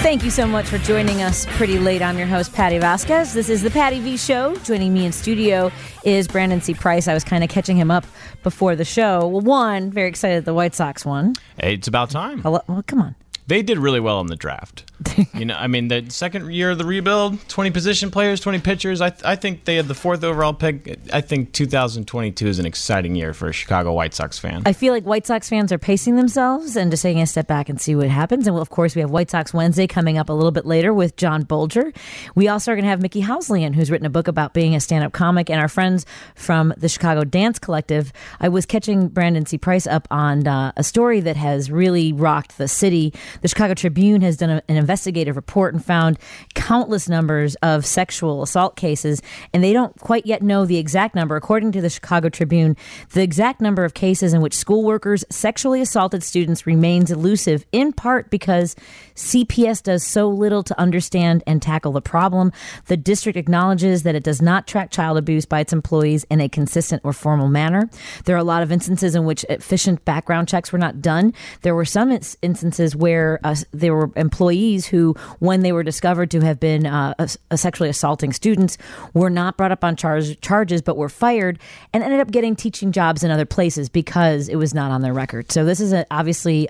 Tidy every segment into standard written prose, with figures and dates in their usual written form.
Thank you so much for joining us pretty late. I'm your host, Patty Vasquez. This is the Patty V Show. Joining me in studio is Brandon C. Price. I was kind of catching him up before the show. Well, one, very excited the White Sox won. Hey, it's about time. Well, come on. They did really well in the draft. The second year of the rebuild, 20 position players, 20 pitchers. I think they had the fourth overall pick. I think 2022 is an exciting year for a Chicago White Sox fan. I feel like White Sox fans are pacing themselves and just taking a step back and see what happens. And, of course, we have White Sox Wednesday coming up a little bit later with John Bolger. We also are going to have Mickey Houselian, who's written a book about being a stand-up comic, and our friends from the Chicago Dance Collective. I was catching Brandon C. Price up on a story that has really rocked the city. The Chicago Tribune has done an investigative report and found countless numbers of sexual assault cases, and they don't quite yet know the exact number. According to the Chicago Tribune, the exact number of cases in which school workers sexually assaulted students remains elusive, in part because CPS does so little to understand and tackle the problem. The district acknowledges that it does not track child abuse by its employees in a consistent or formal manner. There are a lot of instances in which efficient background checks were not done. There were some instances where there were employees who, when they were discovered to have been sexually assaulting students, were not brought up on charges but were fired and ended up getting teaching jobs in other places because it was not on their record. So this is obviously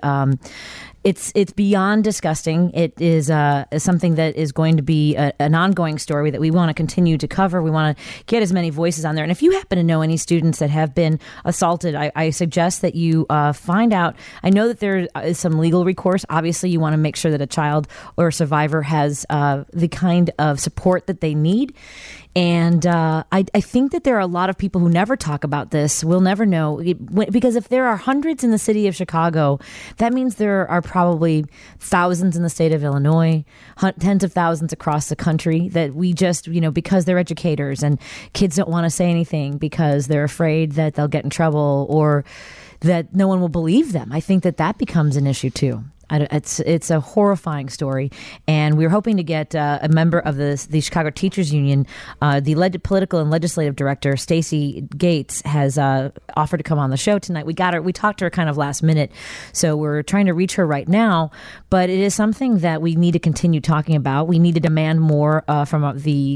it's beyond disgusting. It is something that is going to be an ongoing story that we want to continue to cover. We want to get as many voices on there. And if you happen to know any students that have been assaulted, I suggest that you find out. I know that there is some legal recourse. Obviously, you want to make sure that a child or a survivor has the kind of support that they need. And I think that there are a lot of people who never talk about this. We'll never know, because if there are hundreds in the city of Chicago, that means there are probably thousands in the state of Illinois, tens of thousands across the country that we just, because they're educators and kids don't want to say anything because they're afraid that they'll get in trouble or that no one will believe them. I think that becomes an issue too. It's a horrifying story, and we're hoping to get a member of the Chicago Teachers Union. The political and legislative director, Stacey Gates, has offered to come on the show tonight. We talked to her kind of last minute, so we're trying to reach her right now. But it is something that we need to continue talking about. We need to demand more from the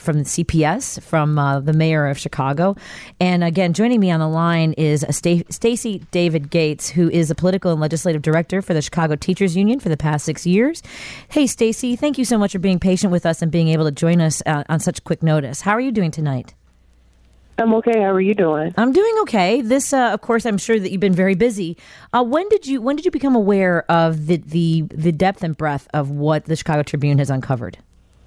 CPS, from the mayor of Chicago. And again, joining me on the line is Stacey David Gates, who is the political and legislative director for the Chicago Teachers Union for the past 6 years. Hey, Stacey, thank you so much for being patient with us and being able to join us on such quick notice. How are you doing tonight? I'm okay. How are you doing? I'm doing okay. This, of course, I'm sure that you've been very busy. When did you become aware of the depth and breadth of what the Chicago Tribune has uncovered?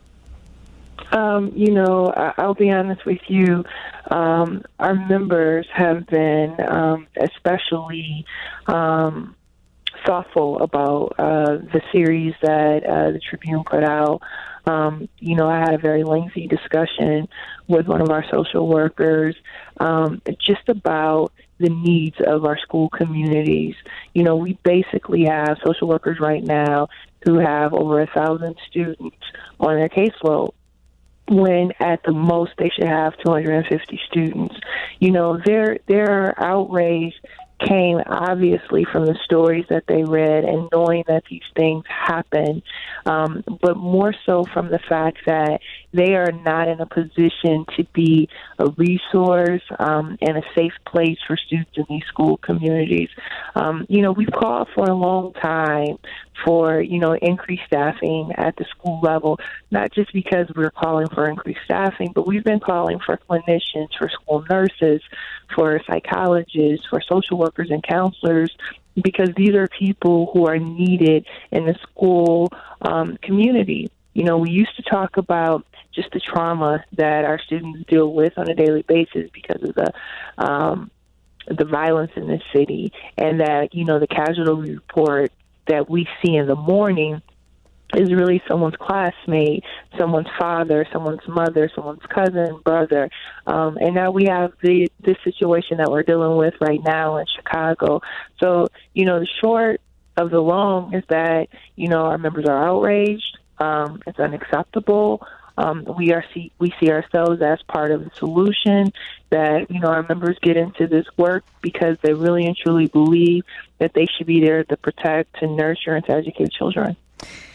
I'll be honest with you. Our members have been especially thoughtful about the series that the Tribune put out. I had a very lengthy discussion with one of our social workers just about the needs of our school communities. We basically have social workers right now who have over 1,000 students on their caseload, when at the most they should have 250 students. Their outrage came obviously from the stories that they read and knowing that these things happen, but more so from the fact that they are not in a position to be a resource and a safe place for students in these school communities. We've called for a long time for, increased staffing at the school level, not just because we're calling for increased staffing, but we've been calling for clinicians, for school nurses, for psychologists, for social workers and counselors, because these are people who are needed in the school community. We used to talk about just the trauma that our students deal with on a daily basis because of the violence in the city, and that, the casualty report that we see in the morning is really someone's classmate, someone's father, someone's mother, someone's cousin, brother. And now we have this situation that we're dealing with right now in Chicago. So, the short of the long is that, our members are outraged. It's unacceptable. We see ourselves as part of the solution, that, our members get into this work because they really and truly believe that they should be there to protect, to nurture, and to educate children.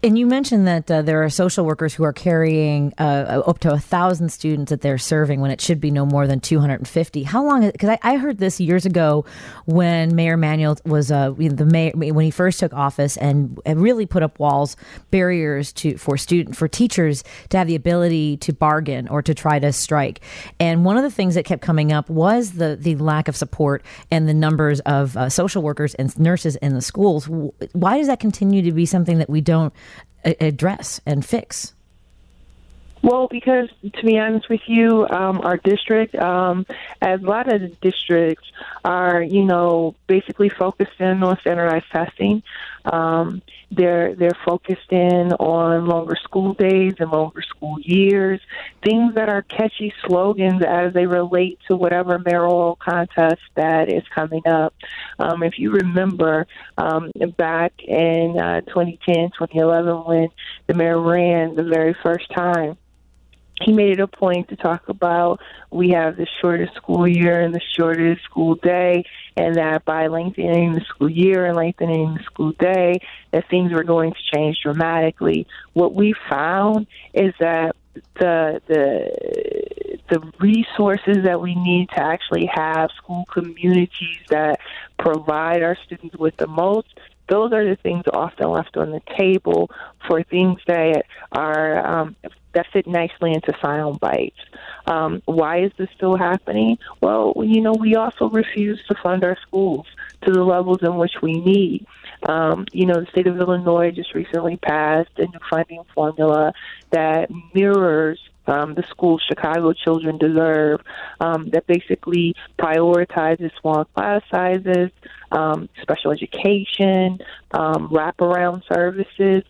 And you mentioned that there are social workers who are carrying up to 1,000 students that they're serving when it should be no more than 250. How long? Because I heard this years ago when Mayor Emanuel was the mayor when he first took office and really put up walls, barriers for teachers to have the ability to bargain or to try to strike. And one of the things that kept coming up was the lack of support and the numbers of social workers and nurses in the schools. Why does that continue to be something that we don't address and fix? Well, because to be honest with you, our district, as a lot of the districts are, basically focused in on standardized testing. They're focused in on longer school days and longer school years, things that are catchy slogans as they relate to whatever mayoral contest that is coming up. If you remember back in 2010, 2011, when the mayor ran the very first time, he made it a point to talk about we have the shortest school year and the shortest school day, and that by lengthening the school year and lengthening the school day, that things were going to change dramatically. What we found is that the resources that we need to actually have school communities that provide our students with the most, those are the things often left on the table for things that are that fit nicely into sound bites. Why is this still happening? Well, we also refuse to fund our schools to the levels in which we need. The state of Illinois just recently passed a new funding formula that mirrors the school Chicago children deserve, that basically prioritizes small class sizes, special education, wraparound services,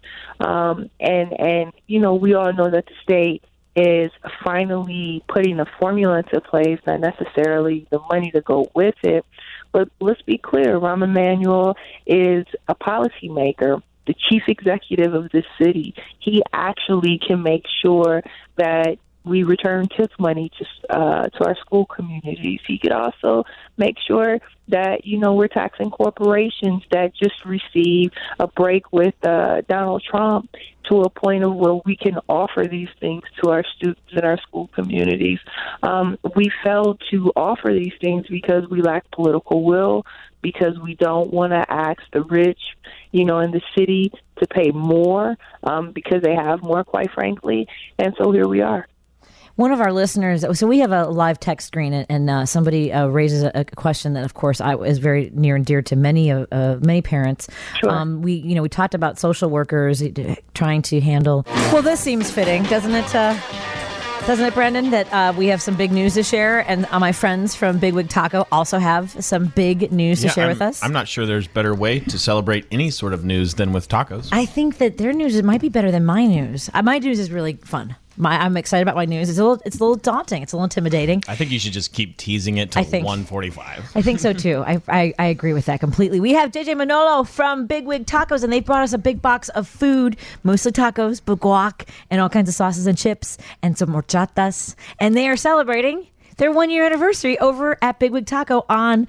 and we all know that the state is finally putting a formula into place, not necessarily the money to go with it. But let's be clear, Rahm Emanuel is a policymaker, the chief executive of this city. He actually can make sure that we return TIF money to our school communities. He could also make sure that, we're taxing corporations that just received a break with Donald Trump to a point of where we can offer these things to our students in our school communities. We failed to offer these things because we lack political will, because we don't want to ask the rich, in the city to pay more because they have more, quite frankly. And so here we are. One of our listeners, so we have a live text screen, and somebody raises a question that, of course, is very near and dear to many parents. Sure. We talked about social workers trying to handle. Well, this seems fitting, doesn't it? Doesn't it, Brendan? That we have some big news to share, and my friends from Big Wig Taco also have some big news to share with us. I'm not sure there's a better way to celebrate any sort of news than with tacos. I think that their news might be better than my news. My news is really fun. I'm excited about my news. It's a little daunting. It's a little intimidating. I think you should just keep teasing it till 1:45. I think so too. I agree with that completely. We have JJ Manolo from Big Wig Tacos, and they brought us a big box of food, mostly tacos, but guac, and all kinds of sauces and chips, and some horchatas. And they are celebrating their 1-year anniversary over at Big Wig Taco on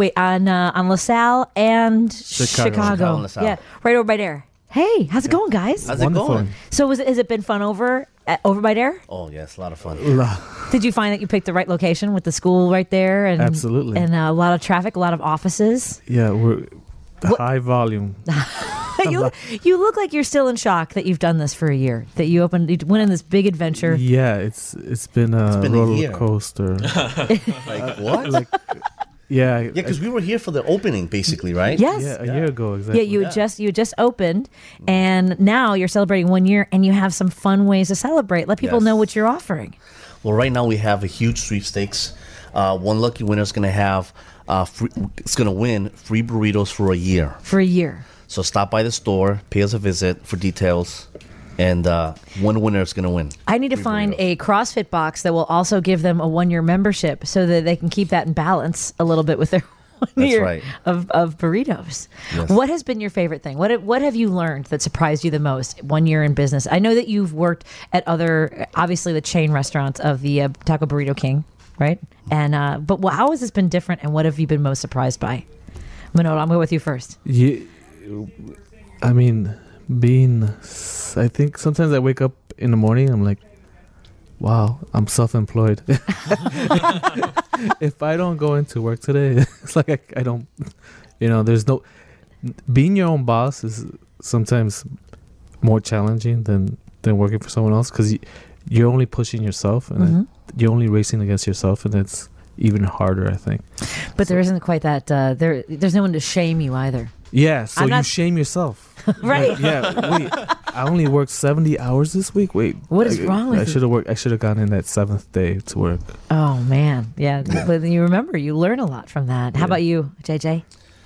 LaSalle and Chicago. Yeah, right over by there. Hey, how's it going, guys? How's it going? So has it been fun over by there? Oh, yes, a lot of fun. Did you find that you picked the right location with the school right there? And, absolutely. And a lot of traffic, a lot of offices? Yeah, we're high volume. You look like you're still in shock that you've done this for a year, that you went in this big adventure. Yeah, it's been a roller coaster. Like what? Yeah, because we were here for the opening, basically, right? Yes. Yeah, a year ago, exactly. Yeah, you just opened, and now you're celebrating 1 year, and you have some fun ways to celebrate. Let people know what you're offering. Well, right now we have a huge sweepstakes. One lucky winner is going to have win free burritos for a year. For a year. So stop by the store, pay us a visit for details. And one winner is going to win. I need to find a CrossFit box that will also give them a 1-year membership so that they can keep that in balance a little bit with their 1 year of burritos. Yes. What has been your favorite thing? What have you learned that surprised you the most 1 year in business? I know that you've worked at obviously the chain restaurants of the Taco Burrito King, right? And but how has this been different, and what have you been most surprised by? Manolo, I'm going with you first. Yeah, I mean, being I think sometimes I wake up in the morning, I'm like, wow, I'm self-employed. If I don't go into work today, it's like I don't, there's no, being your own boss is sometimes more challenging than working for someone else, because you're only pushing yourself, and you're only racing against yourself, and it's even harder, I think. But there isn't quite that, there's no one to shame you either. Yeah, so you shame yourself. Right. Like, yeah, wait, I only worked 70 hours this week? Wait. What is wrong with you? I should have gone in that 7th day to work. Oh, man. Yeah, but you remember, you learn a lot from that. How about you, JJ?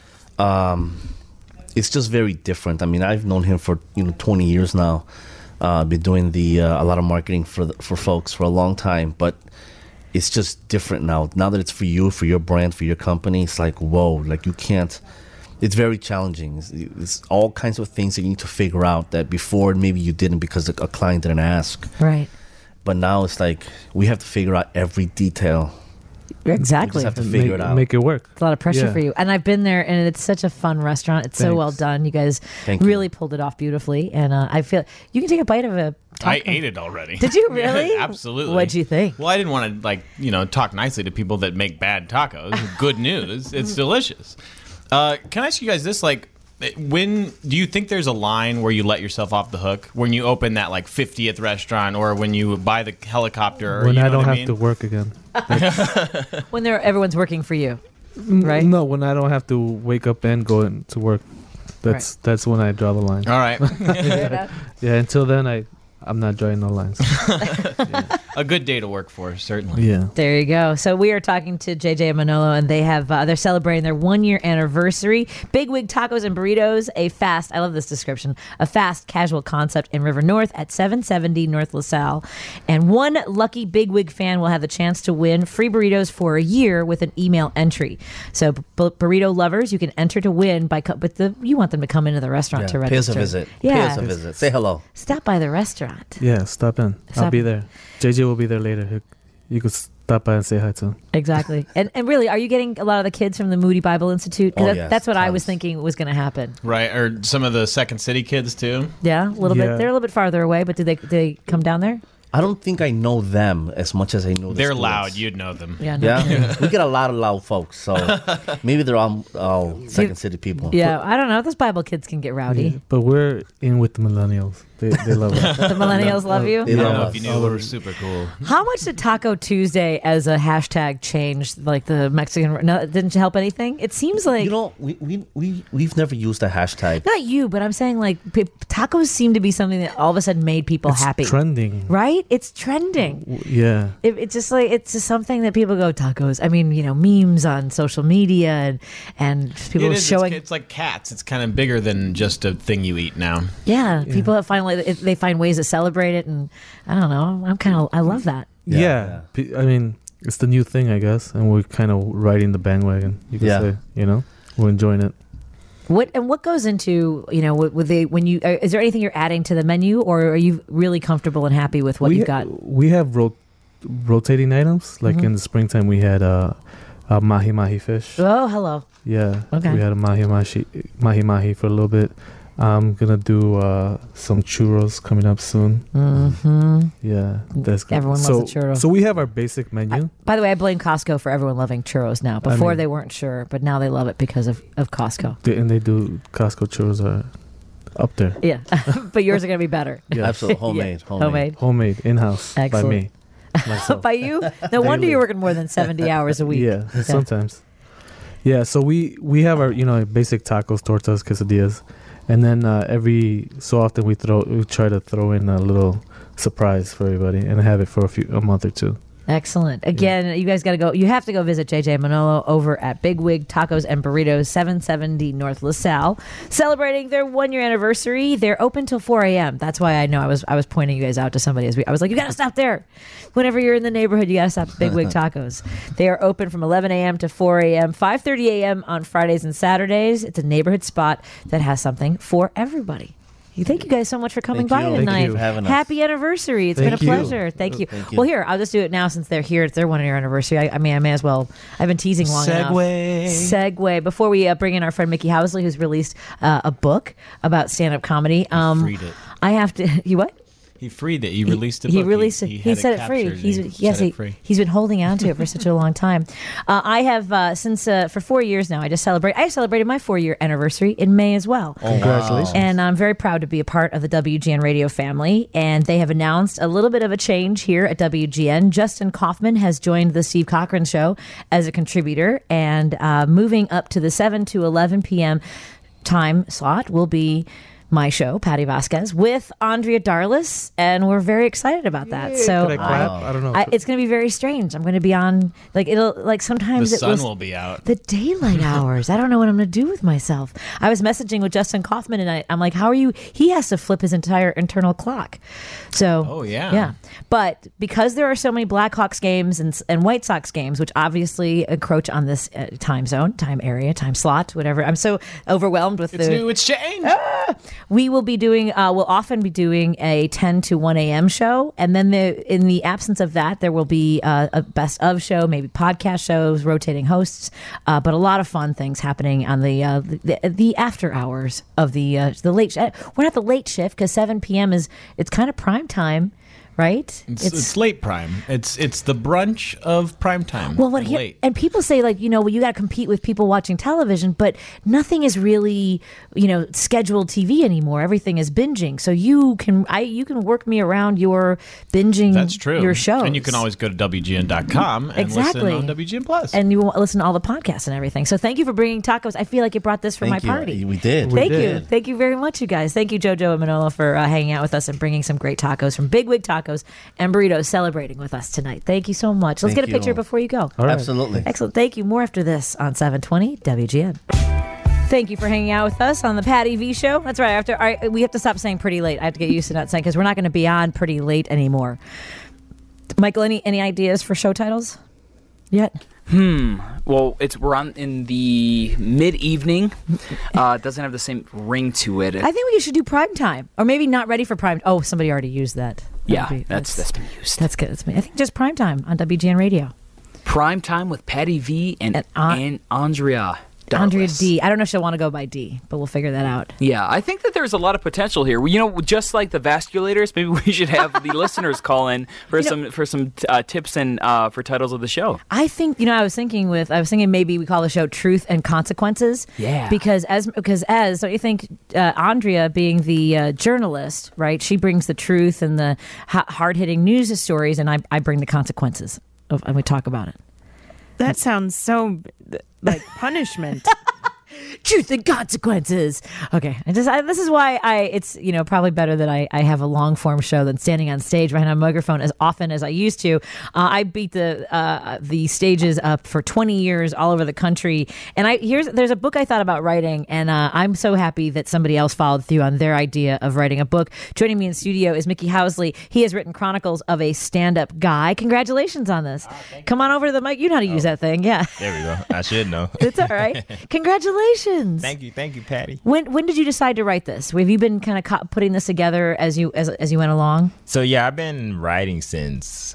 It's just very different. I mean, I've known him for 20 years now. Been doing a lot of marketing for folks for a long time, but it's just different now. Now that it's for you, for your brand, for your company, it's like, whoa, like you can't. It's very challenging. It's all kinds of things that you need to figure out that before maybe you didn't because a client didn't ask. Right. But now it's like we have to figure out every detail. Exactly. We just have to figure it out. Make it work. It's a lot of pressure for you. And I've been there, and it's such a fun restaurant. It's so well done. You guys really pulled it off beautifully. And I feel you can take a bite of a taco. I ate it already. Did you really? Yeah, absolutely. What'd you think? Well, I didn't want to talk nicely to people that make bad tacos. Good news. It's delicious. Can I ask you guys this? Like, when do you think there's a line where you let yourself off the hook? When you open that 50th restaurant, or when you buy the helicopter? When I don't have to work again. When everyone's working for you, right? No, when I don't have to wake up and go into work. That's when I draw the line. All right. Yeah, until then I'm not drawing no lines. A good day to work for, certainly. Yeah. There you go. So we are talking to JJ and Manolo, and they have they're celebrating their 1-year anniversary. Big Wig Tacos and Burritos, I love this description, a fast casual concept in River North at 770 North LaSalle. And one lucky Big Wig fan will have the chance to win free burritos for a year with an email entry. So burrito lovers, you can enter to win you want them to come into the restaurant to register. Pay us a visit. Yeah. Pay us a visit. Say hello. Stop by the restaurant. Yeah, stop in. I'll be there. JJ will be there later. You could stop by and say hi to him. Exactly. And really, are you getting a lot of the kids from the Moody Bible Institute? Yes, that's what tons. I was thinking was going to happen. Right, or some of the Second City kids too. Yeah, a little bit. They're a little bit farther away, but do they come down there? I don't think I know them as much as I know the They're students. loud. You'd know them. Yeah. Yeah, we get a lot of loud folks, so maybe they're all Second City people. Yeah, I don't know. Those Bible kids can get rowdy. Yeah, but we're in with the millennials. They love us. The millennials love you? They I don't love know us. if you knew we were super cool. How much did Taco Tuesday as a hashtag change, like the Mexican? No, it didn't help anything. It seems like we've never used a hashtag. not you, but I'm saying like tacos seem to be something that all of a sudden made people happy. Trending. Right? It's trending. Yeah. It's just something that people go tacos. I mean, memes on social media and people showing. It's like cats. It's kind of bigger than just a thing you eat now. Yeah, people have finally they find ways to celebrate it, and I don't know. I love that. Yeah. I mean, it's the new thing, I guess, and we're kind of riding the bandwagon. You could say, we're enjoying it. What goes into is there anything you're adding to the menu, or are you really comfortable and happy with what you've got? We have rotating items. Like in the springtime, we had a mahi mahi fish. Oh, hello. Yeah. Okay. We had a mahi mahi for a little bit. I'm gonna do some churros coming up soon. Mm-hmm. Yeah, that's good. Everyone loves the churros. So we have our basic menu. By the way, I blame Costco for everyone loving churros now. Before they weren't sure, but now they love it because of Costco. And they do Costco churros are up there. Yeah, but yours are gonna be better. Yeah, absolutely homemade in-house by me. By you? No wonder you're working more than 70 hours a week. Yeah, sometimes. Yeah, so we have our basic tacos, tortas, quesadillas. And then every so often we try to throw in a little surprise for everybody and have it for a month or two. Excellent. Again, you guys got to go. You have to go visit JJ Manolo over at Big Wig Tacos and Burritos, 770 North LaSalle, celebrating their 1-year anniversary. They're open till 4 a.m. That's why I know I was pointing you guys out to somebody. I was like, you got to stop there. Whenever you're in the neighborhood, you got to stop at Big Wig Tacos. They are open from 11 a.m. to 4 a.m., 5:30 a.m. on Fridays and Saturdays. It's a neighborhood spot that has something for everybody. Thank you guys so much for coming by tonight. Thank you for having us. Happy anniversary. It's been a pleasure. Thank you. Well, here, I'll just do it now since they're here. It's their 1-year anniversary. I may as well. I've been teasing long enough. Segue. Before we bring in our friend Mickey Housley, who's released a book about stand-up comedy. Read it. I have to. You what? He freed it. He released it. He released it. He set it free. He's been holding on to it for such a long time. I have since for 4 years now. I celebrated my 4-year anniversary in May as well. Oh, congratulations! And I'm very proud to be a part of the WGN Radio family. And they have announced a little bit of a change here at WGN. Justin Kaufman has joined the Steve Cochran Show as a contributor, and moving up to the 7 to 11 p.m. time slot will be my show, Patty Vasquez, with Andrea Darlis, and we're very excited about that. So Can I clap? I don't know. it's going to be very strange. I'm going to be on sometimes The sun will be out. the daylight hours. I don't know what I'm going to do with myself. I was messaging with Justin Kaufman, and I'm like, "How are you?" He has to flip his entire internal clock. So, Oh, yeah. yeah. But because there are so many Blackhawks games and White Sox games, which obviously encroach on this time zone, time area, time slot, whatever. I'm so overwhelmed with It's the. new. It's changed. We will be doing. We'll often be doing a 10 to 1 a.m. show, and then in the absence of that, there will be a best of show, maybe podcast shows, rotating hosts, but a lot of fun things happening on the after hours of the late. We're not the late shift because 7 p.m. it's kind of prime time, right? It's late prime. It's the brunch of prime time. Well, late. and people say you got to compete with people watching television, but nothing is really scheduled TV anymore. Everything is binging, so you can work me around your binging. That's true. Your shows, and you can always go to WGN.com and Exactly. listen on WGN Plus. and you will listen to all the podcasts and everything. So thank you for bringing tacos. I feel like you brought this for Thank my you. party. We did. Thank you very much, you guys. Thank you, JoJo and Manolo, for hanging out with us and bringing some great tacos from Big Wig Tacos and Burritos, celebrating with us tonight. Thank you so much. Let's Thank get a picture you. before you go. All right. Absolutely. Excellent. Thank you. More after this on 720 WGN. Thank you for hanging out with us on the Patty V Show. That's right. We have to stop saying pretty late. I have to get used to not saying because we're not going to be on pretty late anymore. Michael, any ideas for show titles yet? Well, we're on in the mid-evening. It doesn't have the same ring to it. I think we should do prime time, or maybe not ready for prime. Oh, somebody already used that. That's been used. That's good. That's me. I think just prime time on WGN Radio. Prime time with Patty V and Andrea. Andrea Darlis. D. I don't know if she'll want to go by D, but we'll figure that out. Yeah, I think that there's a lot of potential here. Just like the vasculators, maybe we should have the listeners call in for some tips and for titles of the show. I think I was thinking maybe we call the show Truth and Consequences. Yeah. Because don't you think Andrea being the journalist, right? She brings the truth and the hard hitting news stories, and I bring the consequences and we talk about it. That sounds so like punishment. Truth and consequences. Okay, this is why it's probably better that I have a long form show than standing on stage behind a microphone as often as I used to. I beat the stages up for 20 years all over the country, and there's a book I thought about writing, and I'm so happy that somebody else followed through on their idea of writing a book. Joining me in studio is Mickey Housley. He has written Chronicles of a Stand-Up Guy. Congratulations on this. Come on over to the mic. You know how to use that thing. Yeah, There we go. I should know. it's all right. Congratulations. Thank you, Patty. When did you decide to write this? Have you been kind of putting this together as you went along? So yeah, I've been writing since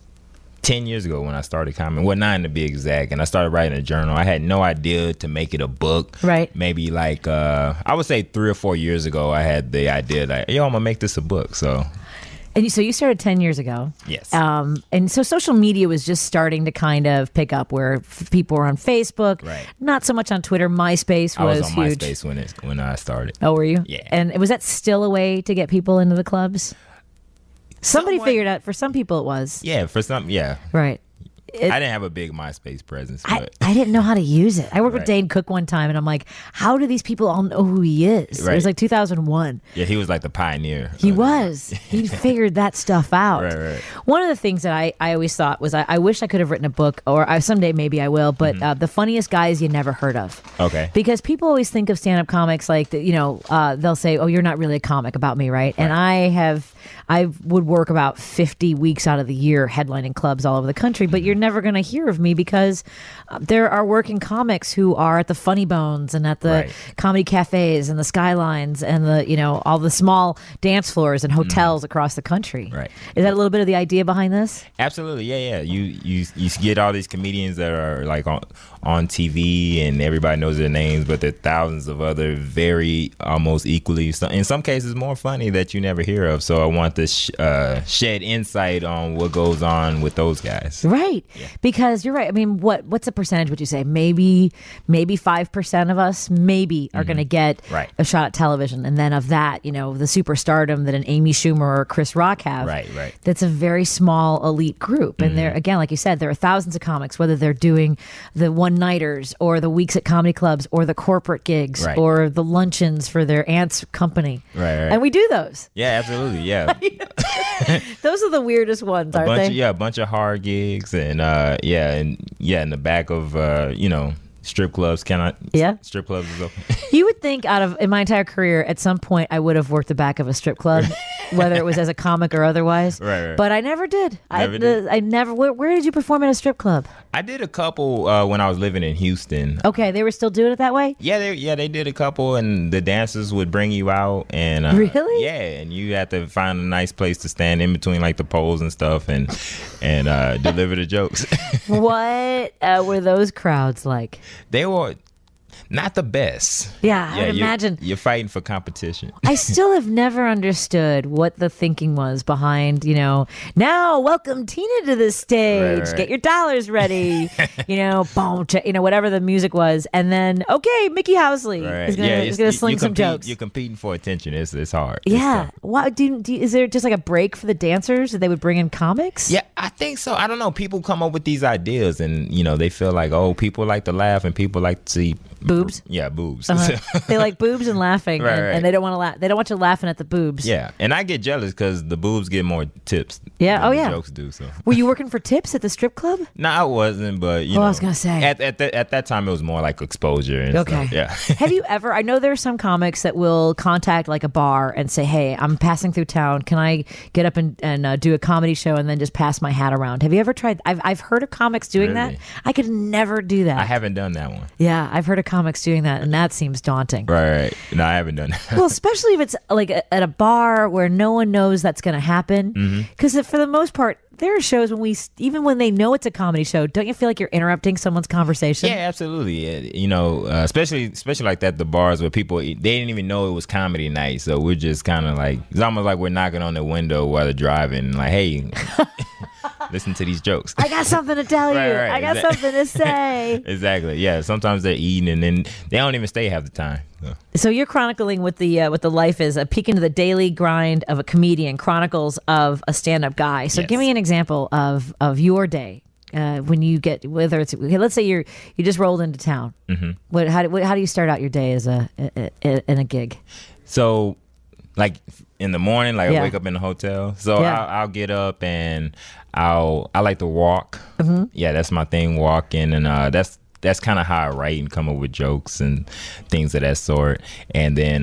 10 years ago when I started comedy. Well, 9 to be exact. And I started writing a journal. I had no idea to make it a book. Right. Maybe I would say 3 or 4 years ago, I had the idea that, I'm gonna make this a book. So. And so you started 10 years ago. Yes. And so social media was just starting to kind of pick up where people were on Facebook. Right. Not so much on Twitter. MySpace I was on huge. MySpace when I started. Oh, were you? Yeah. And was that still a way to get people into the clubs? Somebody Somewhat. figured out. For some people, it was. Yeah, for some, yeah. Right. I didn't have a big MySpace presence, but I didn't know how to use it. I worked with Right. Dane Cook one time, and I'm like, how do these people all know who he is? It Right. was like 2001. yeah, he was like the pioneer. He of it. was. He figured that stuff out. Right. One of the things that I always thought was I wish I could have written a book, or someday maybe I will, but the funniest guys you never heard of. Okay. Because people always think of stand-up comics like, they'll say, oh, you're not really a comic about me, right? And I would work about 50 weeks out of the year headlining clubs all over the country, but you're never going to hear of me because there are working comics who are at the Funny Bones and at the comedy cafes and the Skylines and the all the small dance floors and hotels across the country. Right. Is that a little bit of the idea behind this? Absolutely, yeah. You get all these comedians that are like on TV and everybody knows their names, but there are thousands of other very almost equally, in some cases, more funny that you never hear of. So I want to shed insight on what goes on with those guys. Right. Yeah. Because you're right. I mean, what's the percentage would you say? Maybe 5% of us are going to get a shot at television. And then of that, the superstardom that an Amy Schumer or Chris Rock have. Right. That's a very small elite group. And there, again, like you said, there are thousands of comics, whether they're doing the one-nighters or the weeks at comedy clubs or the corporate gigs or the luncheons for their aunt's company. Right. And we do those. Yeah, absolutely. Yeah. Those are the weirdest ones, aren't they? Yeah, a bunch of hard gigs and in the back of strip clubs. Strip clubs is open. You would think in my entire career, at some point, I would have worked the back of a strip club, whether it was as a comic or otherwise. Right. But I never did. I never. Where did you perform at a strip club? I did a couple when I was living in Houston. Okay, they were still doing it that way? Yeah, they did a couple, and the dancers would bring you out, and really, yeah, and you had to find a nice place to stand in between like the poles and stuff, and deliver the jokes. What were those crowds like? They were not the best. Yeah, I would imagine. You're fighting for competition. I still have never understood what the thinking was behind, now welcome Tina to the stage. Right. Get your dollars ready. Boom, whatever the music was. And then, okay, Mickey Housley is going to sling some jokes. You're competing for attention. It's hard. Yeah. Why, is there just like a break for the dancers that they would bring in comics? Yeah, I think so. I don't know. People come up with these ideas and, they feel like, people like to laugh and people like to see boobs. Yeah, boobs. They like boobs and laughing, right. And they don't want to laugh. They don't want you laughing at the boobs. Yeah, and I get jealous because the boobs get more tips. Yeah, than the jokes do. So. Were you working for tips at the strip club? No, I wasn't, but I was gonna say at that time it was more like exposure. And okay, stuff. Yeah. Have you ever? I know there are some comics that will contact like a bar and say, "Hey, I'm passing through town. Can I get up and do a comedy show and then just pass my hat around?" Have you ever tried? I've heard of comics doing that. I could never do that. I haven't done that one. Yeah, I've heard of comics doing that, and that seems daunting. Right. No, I haven't done that. Well, especially if it's like at a bar where no one knows that's going to happen. Because for the most part, there are shows even when they know it's a comedy show, don't you feel like you're interrupting someone's conversation? Yeah, absolutely. Especially like that, the bars where people, they didn't even know it was comedy night. So we're just kind of like, it's almost like we're knocking on the window while they're driving. Like, hey, listen to these jokes. I got something to tell you. Right. I got something to say. Exactly. Yeah. Sometimes they're eating and then they don't even stay half the time. So you're chronicling what the life is, a peek into the daily grind of a comedian, chronicles of a stand-up guy. So give me an example of your day when you get, whether it's, let's say you just rolled into town. How do you start out your day as in a gig? So like in the morning, I wake up in the hotel. So I'll get up and I like to walk. Yeah, that's my thing, walking, and that's kind of how I write and come up with jokes and things of that sort. And then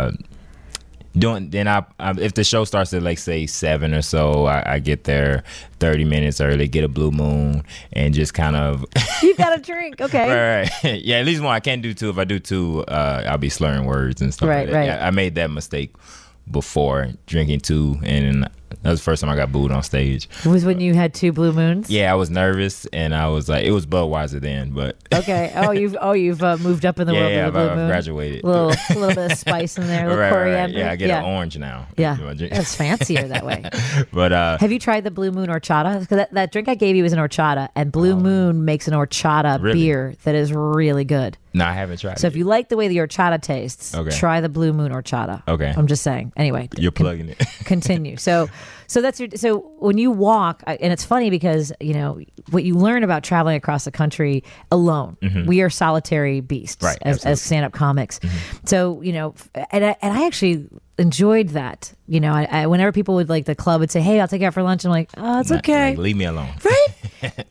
if the show starts at like say 7 or so, I get there 30 minutes early, get a Blue Moon, and just kind of you got a drink, okay? Right. Yeah, at least one. I can't do 2. If I do 2, I'll be slurring words and stuff. Right. I made that mistake before, drinking 2, and that was the first time I got booed on stage. Was when you had 2 Blue Moons? Yeah, I was nervous, and I was like, it was Budweiser then, but okay. You've moved up in the world of the Blue Moon. I've graduated. A little bit of spice in there, a little coriander. Right. Yeah, I get an orange now. Yeah, it's fancier that way. But have you tried the Blue Moon horchata? Because that drink I gave you was an horchata, and Blue Moon makes an horchata beer that is really good. No, I haven't tried. So if you like the way the horchata tastes, try the Blue Moon horchata. Okay. I'm just saying. Anyway, you're plugging it. Continue. So that's so when you walk, and it's funny because what you learn about traveling across the country alone. We are solitary beasts as stand-up comics. So and I actually enjoyed that. I whenever people would like the club would say, "Hey, I'll take you out for lunch," I'm like, "Oh, it's okay. Like, leave me alone." Right?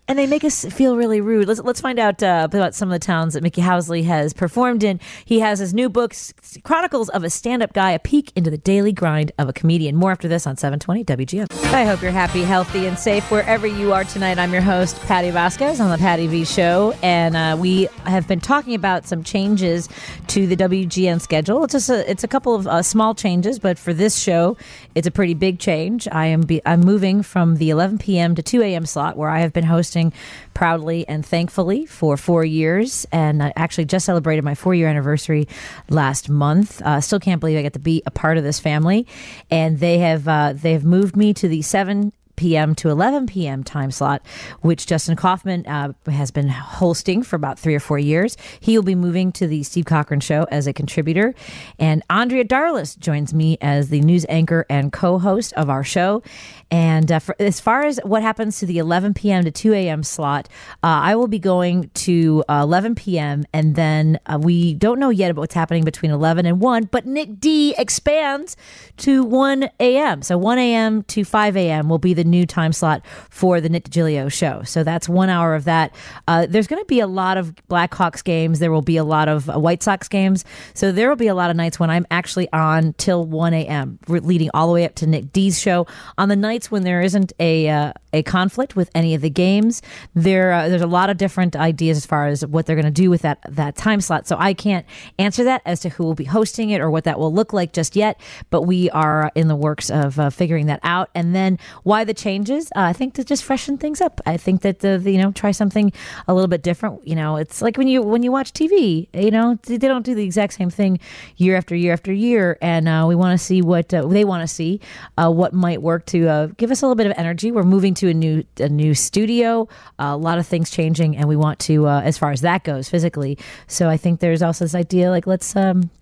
and they make us feel really rude. Let's find out about some of the towns that Mickey Housley has performed in. He has his new book, Chronicles of a Stand-Up Guy, a peek into the daily grind of a comedian. More after this on 720 WGN. I hope you're happy, healthy, and safe wherever you are tonight. I'm your host, Patty Vasquez, on the Patty V Show, and we have been talking about some changes to the WGN schedule. It's a couple of small changes, but for this show, it's a pretty big change. I'm moving from the 11 p.m. to 2 a.m. slot, where I have been hosting proudly and thankfully for 4 years, and I actually just celebrated my 4-year anniversary last month. Still can't believe I get to be a part of this family, and they have moved me to the 7 p.m. to 11 p.m. time slot, which Justin Kaufman has been hosting for about 3 or 4 years. He will be moving to the Steve Cochran Show as a contributor, and Andrea Darlis joins me as the news anchor and co-host of our show. And as far as what happens to the 11 p.m. to 2 a.m. slot, I will be going to 11 p.m. and then we don't know yet about what's happening between 11 and 1, but Nick D expands to 1 a.m. So 1 a.m. to 5 a.m. will be the new time slot for the Nick DiGilio Show. So that's 1 hour of that. There's going to be a lot of Blackhawks games. There will be a lot of White Sox games. So there will be a lot of nights when I'm actually on till 1 a.m., leading all the way up to Nick D's show. On the nights when there isn't a conflict with any of the games, there's a lot of different ideas as far as what they're going to do with that time slot. So I can't answer that as to who will be hosting it or what that will look like just yet, but we are in the works of figuring that out. And then why the changes? I think to just freshen things up. I think that try something a little bit different. It's like when you watch TV. They don't do the exact same thing year after year after year, and we want to see what they want to see, what might work to give us a little bit of energy. We're moving to a new studio, a lot of things changing, and we want to, as far as that goes, physically. So I think there's also this idea like let's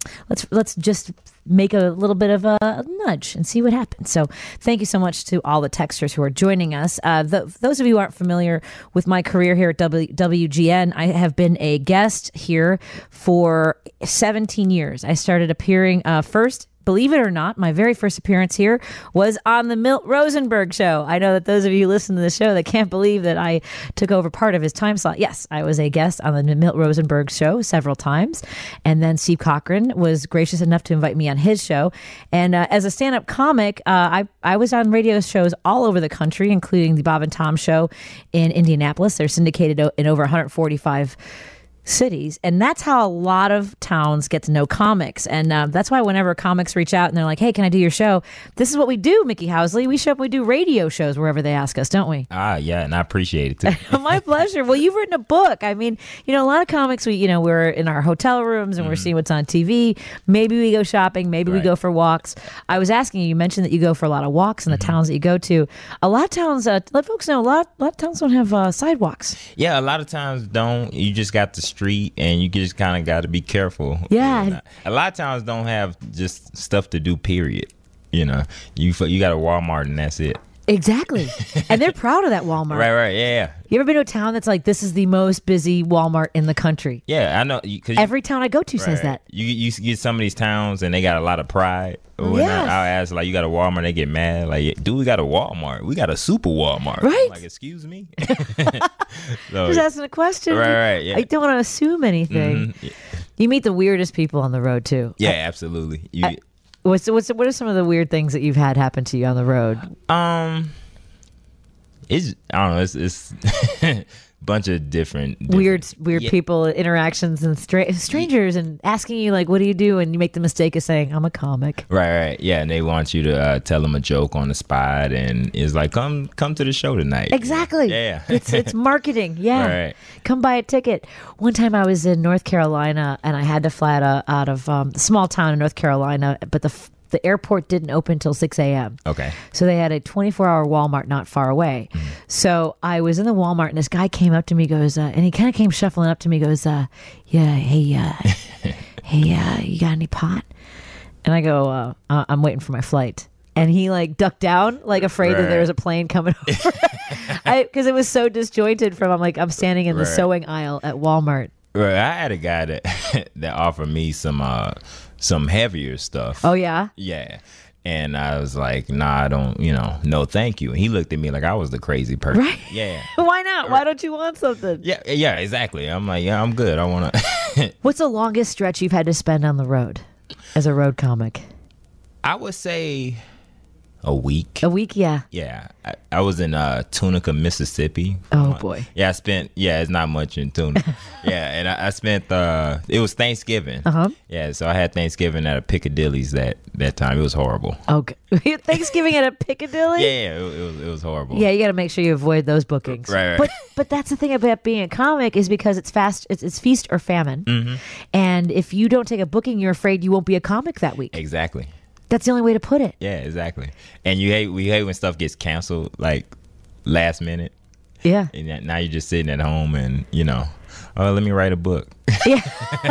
just make a little bit of a nudge and see what happens. So thank you so much to all the texters who are joining us. Those of you who aren't familiar with my career here at WGN, I have been a guest here for 17 years. I started appearing first, believe it or not, my very first appearance here was on the Milt Rosenberg Show. I know that those of you who listen to the show that can't believe that I took over part of his time slot. Yes, I was a guest on the Milt Rosenberg Show several times. And then Steve Cochran was gracious enough to invite me on his show. And as a stand-up comic, I was on radio shows all over the country, including the Bob and Tom Show in Indianapolis. They're syndicated in over 145 cities, and that's how a lot of towns get to know comics. And that's why whenever comics reach out and they're like, hey, can I do your show? This is what we do, Mickey Housley. We show up, we do radio shows wherever they ask us, don't we? Yeah, and I appreciate it too. My pleasure. Well, you've written a book. I mean, a lot of comics, we're in our hotel rooms and we're seeing what's on TV. Maybe we go shopping, maybe we go for walks. I was asking you mentioned that you go for a lot of walks in the towns that you go to. A lot of towns, let folks know, a lot of towns don't have sidewalks. Yeah, a lot of times don't. You just got the street, and you just kind of got to be careful. Yeah. A lot of towns don't have just stuff to do, period. You got a Walmart, and that's it. Exactly. And they're proud of that Walmart. Right, yeah. You ever been to a town that's like, this is the most busy Walmart in the country? Yeah, I know. Every town I go to says that. You get some of these towns, and they got a lot of pride. Yes. I'll ask, you got a Walmart, they get mad. Like, dude, we got a Walmart. We got a super Walmart. Right. I'm like, excuse me? Just asking a question. Right, yeah. I don't want to assume anything. Mm-hmm. Yeah. You meet the weirdest people on the road, too. Yeah, absolutely. What are some of the weird things that you've had happen to you on the road? I don't know. It's bunch of different weird people, interactions, and strangers, and asking you like, "What do you do?" And you make the mistake of saying, "I'm a comic." Right. Yeah, and they want you to tell them a joke on the spot, and it's like, come to the show tonight. Exactly. Yeah. It's marketing. Yeah. Right. Come buy a ticket. One time I was in North Carolina, and I had to fly out of a small town in North Carolina, but the airport didn't open until 6 a.m. Okay. So they had a 24-hour Walmart not far away. So I was in the Walmart, and this guy came up to me, goes, and he kind of came shuffling up to me, goes, hey, you got any pot? And I go, I'm waiting for my flight. And he like ducked down, like afraid that there was a plane coming over. Because it was so disjointed from, I'm standing in the sewing aisle at Walmart. Right. I had a guy that offered me some heavier stuff. Oh, yeah? Yeah. And I was like, nah, I don't, no, thank you. And he looked at me like I was the crazy person. Right? Yeah. Why not? Why don't you want something? Yeah, exactly. I'm like, yeah, I'm good. I want to. What's the longest stretch you've had to spend on the road as a road comic? I would say a week. A week, yeah. Yeah. I was in Tunica, Mississippi. Oh, boy. Yeah, it's not much in Tunica. Yeah, and I spent, it was Thanksgiving. Uh-huh. Yeah, so I had Thanksgiving at a Piccadilly's that time. It was horrible. Okay. Thanksgiving at a Piccadilly? Yeah, it was horrible. Yeah, you got to make sure you avoid those bookings. Right. But that's the thing about being a comic is because it's it's feast or famine. Mm-hmm. And if you don't take a booking, you're afraid you won't be a comic that week. Exactly. That's the only way to put it. Yeah, exactly. And we hate when stuff gets canceled like last minute. Yeah. And now you're just sitting at home and let me write a book. Yeah.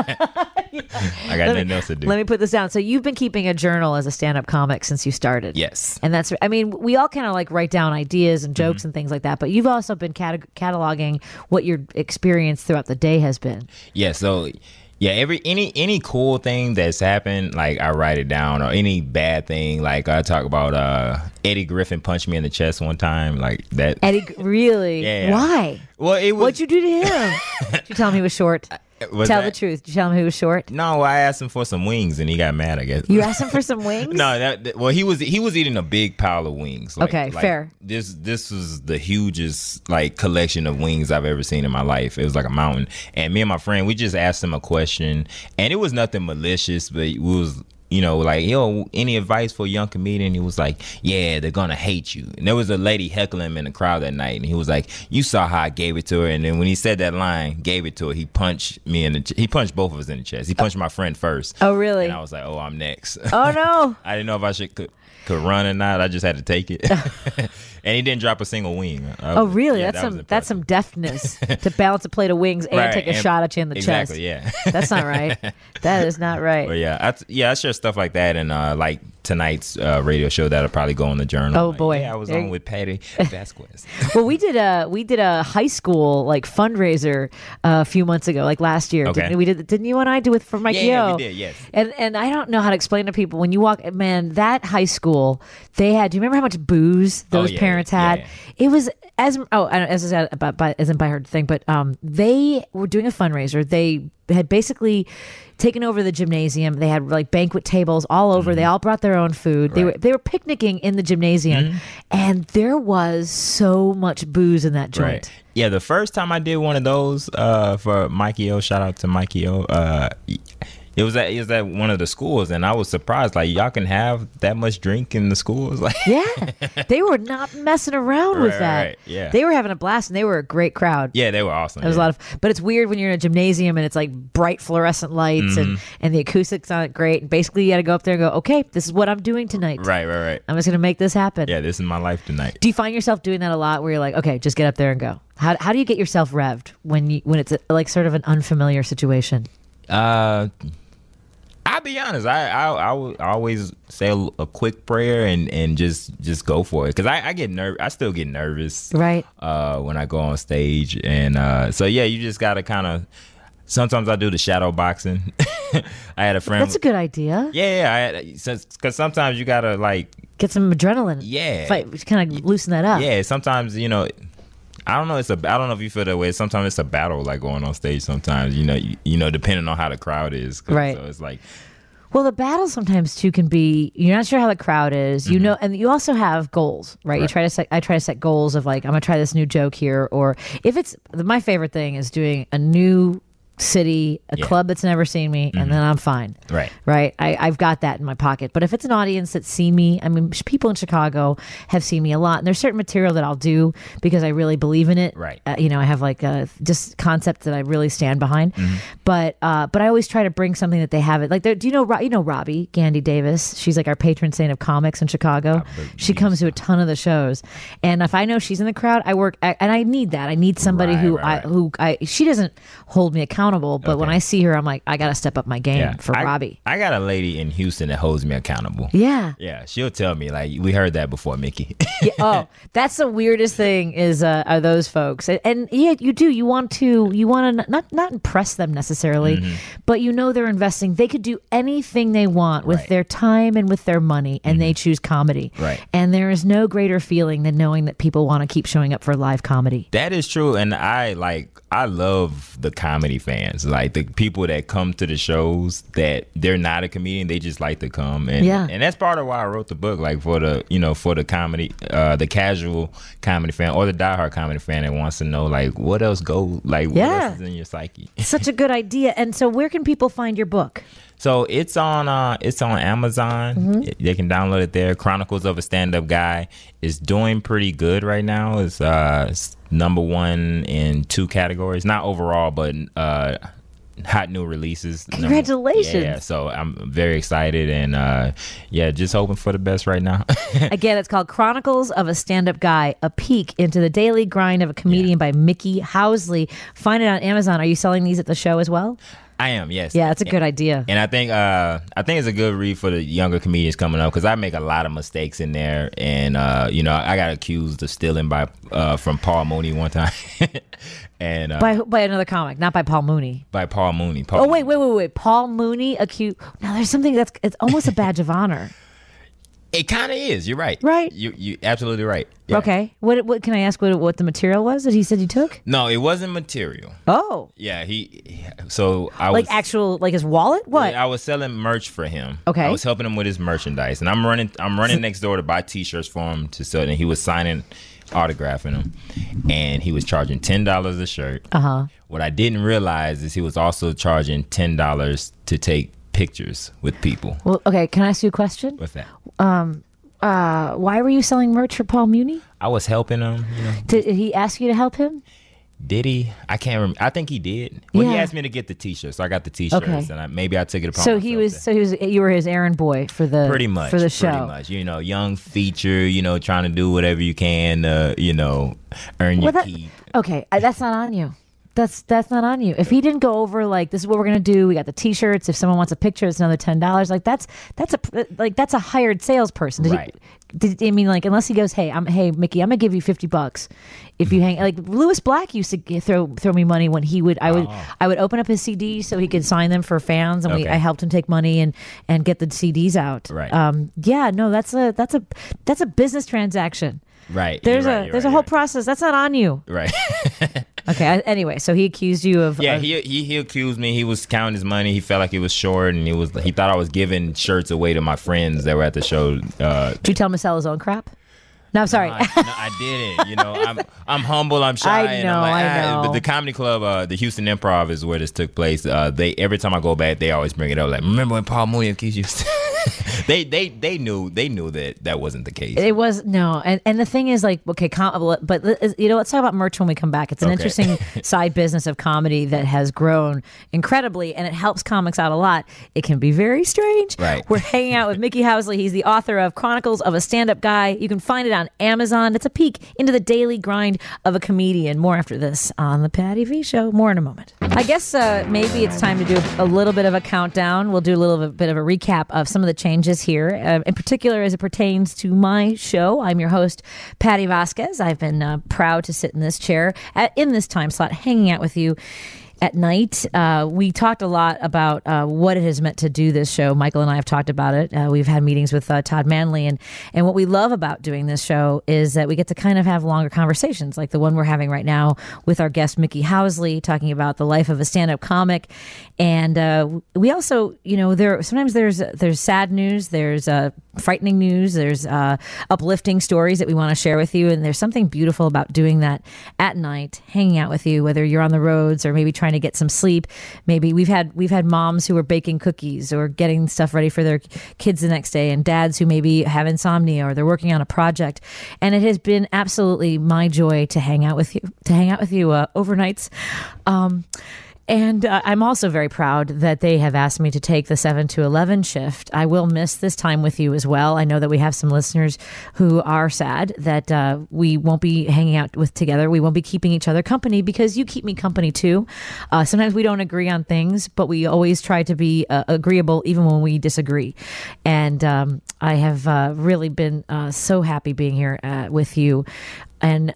I got nothing else to do. Let me put this down. So you've been keeping a journal as a stand-up comic since you started. Yes. And we all kind of like write down ideas and jokes and things like that, but you've also been cataloging what your experience throughout the day has been. Yeah, so yeah, any cool thing that's happened, like I write it down, or any bad thing, like I talk about Eddie Griffin punched me in the chest one time, like that. Eddie, really? Yeah. Why? Well, it was. What'd you do to him? Did you tell him he was short? Tell the truth. Did you tell him he was short? No, I asked him for some wings and he got mad, I guess. You asked him for some wings? No, he was eating a big pile of wings. Okay, fair. This was the hugest like collection of wings I've ever seen in my life. It was like a mountain. And me and my friend, we just asked him a question, and it was nothing malicious, but it was like, any advice for a young comedian? He was like, yeah, they're gonna hate you. And there was a lady heckling him in the crowd that night, and he was like, you saw how I gave it to her. And then when he said that line, gave it to her, he punched me he punched both of us in the chest. He punched my friend first. Oh, really? And I was like, oh, I'm next. Oh, no. I didn't know if I could run or not. I just had to take it. And he didn't drop a single wing. Oh, really? Yeah, that's some deftness to balance a plate of wings and take a shot at you in the chest. Exactly, yeah. That's not right. That is not right. But I share stuff like that, and like tonight's radio show that'll probably go on the journal. Oh, boy. Yeah, I was on with Patty Vasquez. Well, we did a high school like fundraiser a few months ago, like last year. Okay. Didn't you and I do it for Mike Yeah, Yo? we did, yes. And I don't know how to explain to people when you walk, man, that high school, they had, do you remember how much booze those parents had? Yeah. It was I don't know, as I said, isn't by her thing, but they were doing a fundraiser. They had basically taken over the gymnasium. They had like banquet tables all over. They all brought their own food. Right. They were picnicking in the gymnasium, and there was so much booze in that joint. Right. Yeah, the first time I did one of those for Mikey O, shout out to Mikey O. It was at one of the schools, and I was surprised. Like, y'all can have that much drink in the schools. Like, yeah, they were not messing around with that. Right, yeah, they were having a blast, and they were a great crowd. Yeah, they were awesome. It was a lot of, but it's weird when you're in a gymnasium and it's like bright fluorescent lights and the acoustics aren't great. And basically, you got to go up there and go, okay, this is what I'm doing tonight. Right. I'm just gonna make this happen. Yeah, this is my life tonight. Do you find yourself doing that a lot, where you're like, okay, just get up there and go? How do you get yourself revved when it's like sort of an unfamiliar situation? I'll be honest. I would always say a quick prayer and just go for it, because I get I still get nervous, right? When I go on stage, and so yeah, you just gotta kind of. Sometimes I do the shadow boxing. I had a friend. That's a good idea. Yeah, because sometimes you gotta like get some adrenaline. Yeah, kind of loosen that up. Yeah, sometimes I don't know. I don't know if you feel that way. Sometimes it's a battle, like going on stage. Sometimes, depending on how the crowd is. Right. So it's like. Well, the battle sometimes too can be, you're not sure how the crowd is, and you also have goals, right? I try to set goals of like, I'm gonna try this new joke here, or if it's, my favorite thing is doing a new city, a club that's never seen me, and then I'm fine. Right. I've got that in my pocket. But if it's an audience that's seen me, I mean, people in Chicago have seen me a lot, and there's certain material that I'll do because I really believe in it. Right. I have like just concepts that I really stand behind. But I always try to bring something that they haven't. Like, do you know Robbie Gandy Davis? She's like our patron saint of comics in Chicago. She comes to a ton of the shows, and if I know she's in the crowd, I work, and I need that. I need somebody who she doesn't hold me accountable. accountable, but when Okay. I see her, I'm like, I got to step up my game for Robbie. I got a lady in Houston that holds me accountable. Yeah. Yeah, she'll tell me like, we heard that before, Mickey. Yeah, oh, that's the weirdest thing is are those folks, and yeah, you want to not impress them necessarily, but they're investing. They could do anything they want with Right. their time and with their money, and they choose comedy. Right. And there is no greater feeling than knowing that people want to keep showing up for live comedy. That is true, and I love the comedy fans, like the people that come to the shows that they're not a comedian, they just like to come, and and that's part of why I wrote the book, like for the comedy, the casual comedy fan or the diehard comedy fan that wants to know like what else what else is in your psyche. Such a good idea. And so, where can people find your book? So it's on Amazon. They can download it there. Chronicles of a Stand-Up Guy is doing pretty good right now. It's number one in 2 categories, not overall, but hot new releases. Congratulations. Yeah, so I'm very excited and just hoping for the best right now. Again, it's called Chronicles of a Stand-Up Guy, a peek into the daily grind of a comedian by Mickey Housley. Find it on Amazon. Are you selling these at the show as well? I am, yes. Yeah, that's a good idea. And I think it's a good read for the younger comedians coming up because I make a lot of mistakes in there, and I got accused of stealing from Paul Mooney one time, and by another comic, not by Paul Mooney. By Paul Mooney. Wait! Paul Mooney accused. Now there's something it's almost a badge of honor. It kind of is. You're right. Right. You absolutely right. Yeah. Okay. What can I ask? What the material was that he said you took? No, it wasn't material. Oh. Yeah. I like was actual his wallet. What? I was selling merch for him. Okay. I was helping him with his merchandise, and I'm running next door to buy T-shirts for him to sell, and he was signing, autographing them, and he was charging $10 a shirt. What I didn't realize is he was also charging $10 to take pictures with people. Well, okay. Can I ask you a question? What's that? Why were you selling merch for Paul Mooney? I was helping him. Did he ask you to help him? Did he? I can't remember. I think he did. Well, he Yeah. asked me to get the T-shirts, so I got the T-shirts, Okay. and maybe I took it upon So myself he was. to- So he was. You were his errand boy for the pretty much for the show. Pretty much, young feature, trying to do whatever you can, earn your keep. Okay, that's not on you. That's not on you. If he didn't go over this is what we're gonna do. We got the T-shirts. If someone wants a picture, it's another $10. That's a hired salesperson. Right. Unless he goes, hey Mickey, I'm gonna give you $50 if you hang. Like Lewis Black used to throw me money when he would. I would open up his CDs so he could sign them for fans, and Okay. I helped him take money and get the CDs out. Right. That's a business transaction. Right. There's You're a right, there's you're a whole right, process. That's not on you. Right. Okay. Anyway, so he accused you of. Yeah, he accused me. He was counting his money. He felt like he was short, and he thought I was giving shirts away to my friends that were at the show. Did you tell him to sell his own crap? No, I'm sorry. I didn't. I'm humble. I'm shy. I know. But the comedy club, the Houston Improv, is where this took place. They every time I go back, they always bring it up. Like, remember when Paul Mooney accused you? They knew that wasn't the case. It was no, and the thing is okay, but let's talk about merch when we come back. It's an interesting side business of comedy that has grown incredibly, and it helps comics out a lot. It can be very strange. Right. We're hanging out with Mickey Housley. He's the author of Chronicles of a Stand-Up Guy. You can find it on Amazon. It's a peek into the daily grind of a comedian. More after this on the Patty V Show. More in a moment. I guess maybe it's time to do a little bit of a countdown. We'll do a little bit of a recap of some of the changes here, in particular as it pertains to my show. I'm your host, Patty Vasquez. I've been proud to sit in this chair in this time slot, hanging out with you at night. We talked a lot about what it has meant to do this show. Michael and I have talked about it. We've had meetings with Todd Manley, and what we love about doing this show is that we get to kind of have longer conversations, like the one we're having right now with our guest Mickey Housley, talking about the life of a stand-up comic. And we also, sometimes there's sad news, there's frightening news, there's uplifting stories that we want to share with you, and there's something beautiful about doing that at night, hanging out with you, whether you're on the roads or maybe trying to get some sleep. Maybe we've had moms who are baking cookies or getting stuff ready for their kids the next day, and dads who maybe have insomnia or they're working on a project. And it has been absolutely my joy to hang out with you overnights. And I'm also very proud that they have asked me to take the 7 to 11 shift. I will miss this time with you as well. I know that we have some listeners who are sad that we won't be hanging out with together. We won't be keeping each other company because you keep me company too. Sometimes we don't agree on things, but we always try to be agreeable even when we disagree. And I have really been so happy being here with you. And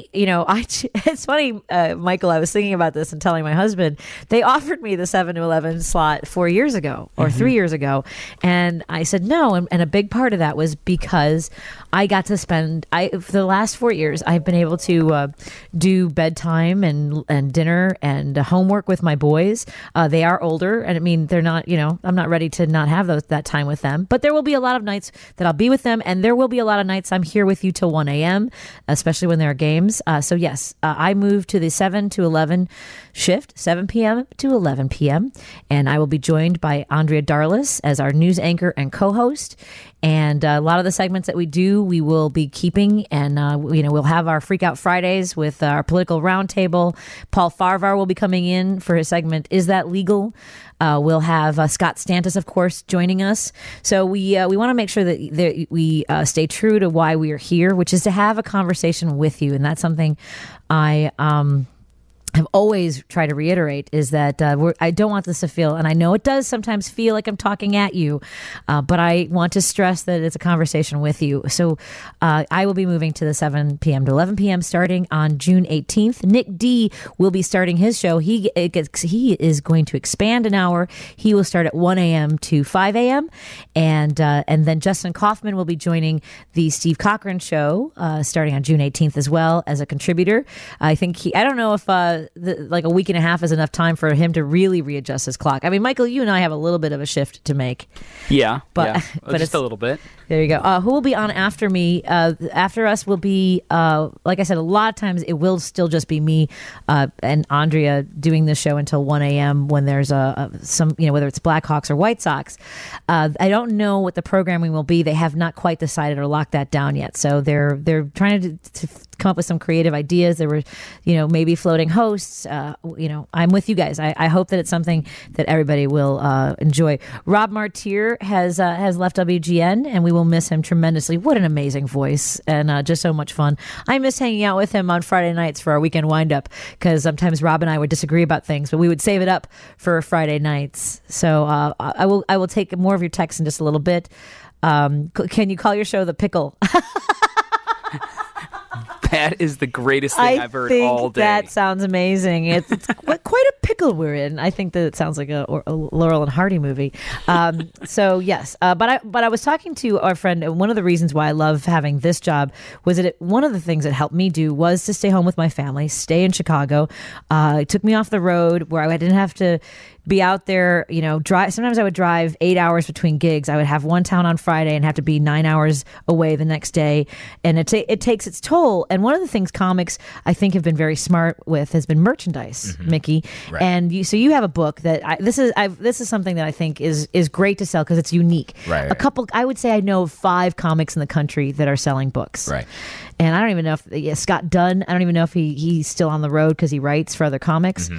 it's funny, Michael, I was thinking about this and telling my husband, they offered me the 7 to 11 slot 4 years ago or 3 years ago. And I said no. And a big part of that was because I got to spend, for the last 4 years, I've been able to do bedtime and dinner and homework with my boys. They are older. And I mean, they're not, I'm not ready to not have that time with them. But there will be a lot of nights that I'll be with them. And there will be a lot of nights I'm here with you till 1 a.m., especially when there are games. So yes, I moved to the 7 to 11 shift, 7 p.m. to 11 p.m. And I will be joined by Andrea Darlis as our news anchor and co-host. And a lot of the segments that we do, we will be keeping. And, we'll have our Freak Out Fridays with our political roundtable. Paul Farvar will be coming in for his segment, Is That Legal? We'll have Scott Stantis, of course, joining us. So we want to make sure that we stay true to why we are here, which is to have a conversation with you. And that's something I have always tried to reiterate, is that I don't want this to feel, and I know it does sometimes feel like I'm talking at you, but I want to stress that it's a conversation with you. So I will be moving to the 7 p.m. to 11 p.m. starting on June 18th. Nick D will be starting his show. He is going to expand an hour. He will start at 1 a.m. to 5 a.m. And then Justin Kaufman will be joining the Steve Cochran show starting on June 18th as well as a contributor. I think I don't know if like a week and a half is enough time for him to really readjust his clock. I mean, Michael, you and I have a little bit of a shift to make. Yeah, but just a little bit. There you go. Who will be on after me? After us will be, like I said, a lot of times it will still just be me and Andrea doing this show until 1 a.m. when there's some, whether it's Blackhawks or White Sox. I don't know what the programming will be. They have not quite decided or locked that down yet. So they're trying to come up with some creative ideas. There were, maybe floating hosts. I'm with you guys. I hope that it's something that everybody will enjoy. Rob Martier has left WGN, and we will miss him tremendously. What an amazing voice, and just so much fun. I miss hanging out with him on Friday nights for our weekend wind-up, because sometimes Rob and I would disagree about things, but we would save it up for Friday nights. So I will take more of your texts in just a little bit. Can you call your show The Pickle? That is the greatest thing I've heard all day. That sounds amazing. It's quite a pickle we're in. I think that it sounds like a Laurel and Hardy movie. So yes, but I was talking to our friend, and one of the reasons why I love having this job was that one of the things that helped me do was to stay home with my family, stay in Chicago. It took me off the road where I didn't have to be out there, drive. Sometimes I would drive 8 hours between gigs. I would have one town on Friday and have to be 9 hours away the next day. And it takes its toll. And one of the things comics, I think, have been very smart with has been merchandise, Mickey. Right. And you have a book that this is something that I think is great to sell because it's unique. Right. I would say I know 5 comics in the country that are selling books. Right. And I don't even know if Scott Dunn, I don't even know if he's still on the road because he writes for other comics.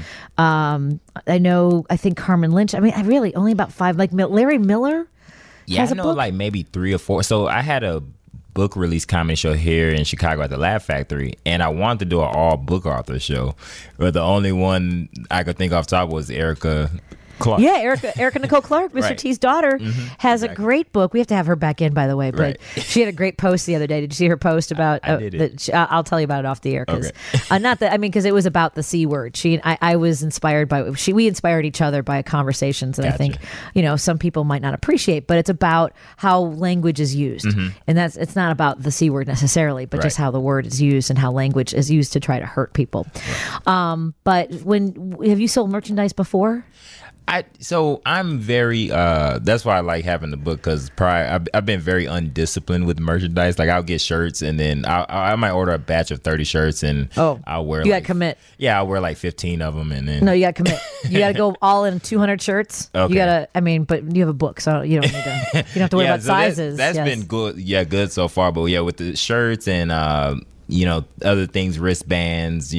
I think Carmen Lynch. I mean, I really only about 5, like Larry Miller. Yeah, I know like maybe 3 or 4. So I had a book release comedy show here in Chicago at the Laugh Factory, and I wanted to do an all book author show, but the only one I could think off top was Erica Clark. Yeah, Erica Nicole Clark, Mr. Right. T's daughter, has a great book. We have to have her back in, by the way. But she had a great post the other day. Did you see her post about? I did I'll tell you about it off the air. Cause, not that because it was about the C word. I was inspired by. We inspired each other by conversations that I think some people might not appreciate. But it's about how language is used, and it's not about the C word necessarily, but just how the word is used and how language is used to try to hurt people. But have you sold merchandise before? So I'm very that's why I like having the book, because I've been very undisciplined with merchandise. Like I'll get shirts and then I might order a batch of 30 shirts and I'll wear. You gotta commit. Yeah, I'll wear like 15 of them and then. No, you gotta commit. You gotta go all in 200 shirts. Okay. You gotta. but you have a book, so you don't need to. You don't have to worry about sizes. That's been good. Yeah, good so far. But yeah, with the shirts and other things, wristbands,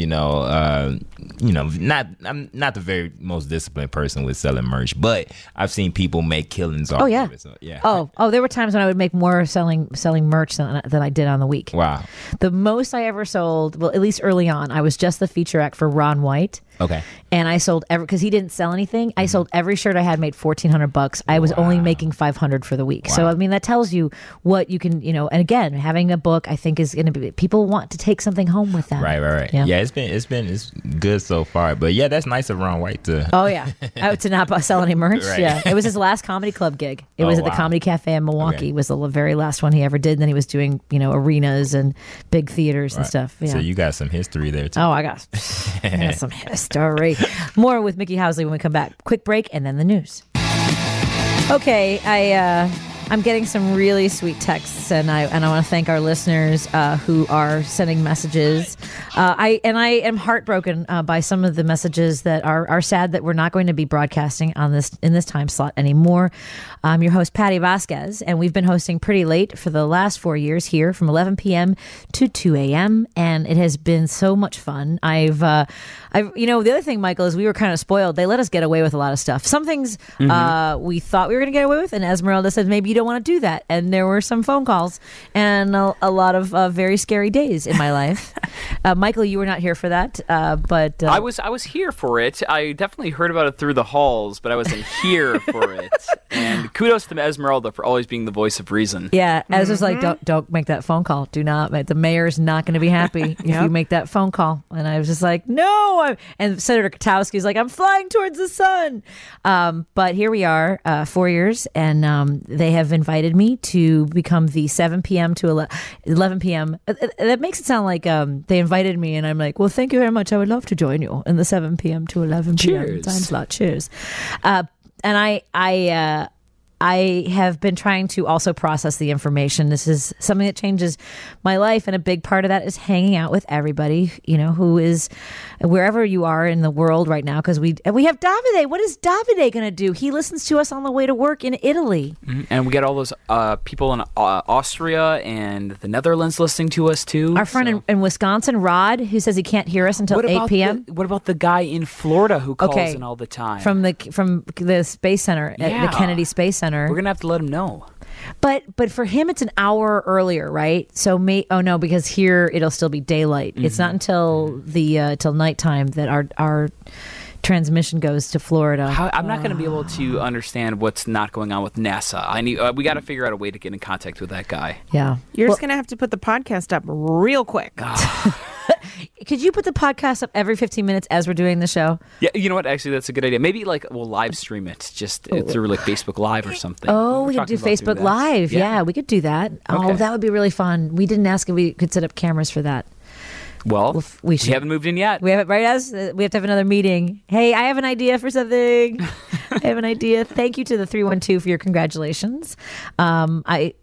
I'm not the very most disciplined person with selling merch, but I've seen people make killings off yeah. of it. So, yeah. Oh, there were times when I would make more selling merch than I did on the week. Wow. The most I ever sold, well, at least early on, I was just the feature act for Ron White. Okay. And I sold because he didn't sell anything. I sold every shirt I had, made $1,400. I was only making $500 for the week. Wow. So I mean, that tells you what you can, And again, having a book, I think, is going to be, people want to take something home with them. Right. Yeah, it's good so far. But yeah, that's nice of Ron White to. Oh yeah, to not sell any merch. Right. Yeah, it was his last comedy club gig. It was at the Comedy Cafe in Milwaukee. Okay. It was the very last one he ever did. And then he was doing arenas and big theaters and stuff. Yeah. So you got some history there too. Oh, I got some history. More with Mickey Housley when we come back. Quick break and then the news. Okay, I'm getting some really sweet texts, and I want to thank our listeners who are sending messages. I am heartbroken by some of the messages that are sad that we're not going to be broadcasting in this time slot anymore. I'm your host, Patty Vasquez, and we've been hosting pretty late for the last 4 years here from 11 p.m. to 2 a.m. and it has been so much fun. The other thing, Michael, is we were kind of spoiled. They let us get away with a lot of stuff. Some things we thought we were going to get away with, and Esmeralda said maybe you don't want to do that. And there were some phone calls and a lot of very scary days in my life. Michael, you were not here for that, but I was here for it. I definitely heard about it through the halls, but I wasn't here for it. And kudos to Esmeralda for always being the voice of reason. Yeah, Ez was like, don't make that phone call. Do not. The mayor's not going to be happy if you make that phone call. And I was just like, no. And Senator Katowski's like, I'm flying towards the sun. But here we are, 4 years, and they have invited me to become the 7 p.m. to 11 p.m. That makes it sound like they invited me, and I'm like, well, thank you very much. I would love to join you in the 7 p.m. to 11 p.m. Cheers. time slot. Cheers. And I have been trying to also process the information. This is something that changes my life, and a big part of that is hanging out with everybody, who is wherever you are in the world right now. Because we have Davide. What is Davide going to do? He listens to us on the way to work in Italy, and we get all those people in Austria and the Netherlands listening to us too. Our friend in Wisconsin, Rod, who says he can't hear us until 8 p.m. What about the guy in Florida who calls in all the time from the Space Center at the Kennedy Space Center? We're gonna have to let him know. But for him, it's an hour earlier, right? So because here it'll still be daylight. It's not until till nighttime that our transmission goes to Florida. I'm not going to be able to understand what's not going on with NASA. We got to figure out a way to get in contact with that guy. Yeah, you're just going to have to put the podcast up real quick. Could you put the podcast up every 15 minutes as we're doing the show? Yeah, you know what? Actually, that's a good idea. Maybe we'll live stream it just through Facebook Live or something. Oh, we could do Facebook Live. Yeah, we could do that. Okay. Oh, that would be really fun. We didn't ask if we could set up cameras for that. Well, we haven't moved in yet. We haven't, right? We have to have another meeting. Hey, I have an idea for something. I have an idea. Thank you to the 312 for your congratulations. I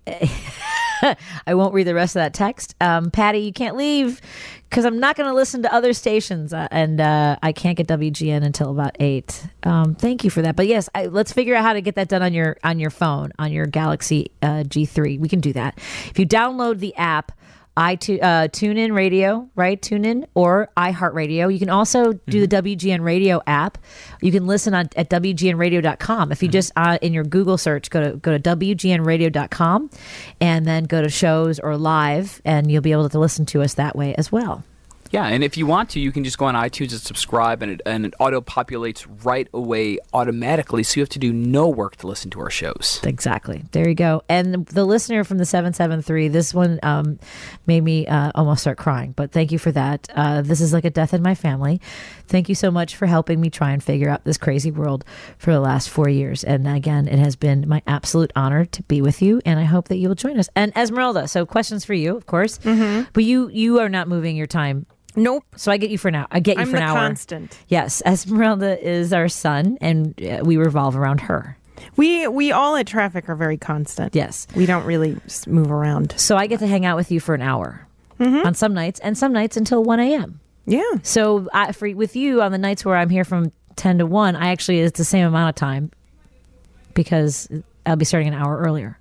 won't read the rest of that text. Patty, you can't leave because I'm not going to listen to other stations, and I can't get WGN until about 8. Thank you for that. But yes, let's figure out how to get that done on your phone, on your Galaxy G3. We can do that. If you download the app, TuneIn Radio, right? TuneIn or iHeartRadio. You can also do the WGN Radio app. You can listen at WGNradio.com. If you just in your Google search, go to WGNradio.com and then go to shows or live, and you'll be able to listen to us that way as well. Yeah, and if you want to, you can just go on iTunes and subscribe, and it auto-populates right away automatically, so you have to do no work to listen to our shows. Exactly. There you go. And the listener from the 773, this one made me almost start crying, but thank you for that. This is like a death in my family. Thank you so much for helping me try and figure out this crazy world for the last 4 years. And again, it has been my absolute honor to be with you, and I hope that you will join us. And Esmeralda, so questions for you, of course. But you are not moving your time. Nope. So I get you for now. I get you for an hour. I'm the constant. Yes, Esmeralda is our son, and we revolve around her. We all at Traffic are very constant. Yes. We don't really move around. So I get to hang out with you for an hour on some nights, and some nights until 1 a.m. Yeah. So with you on the nights where I'm here from 10 to 1, it's the same amount of time because I'll be starting an hour earlier.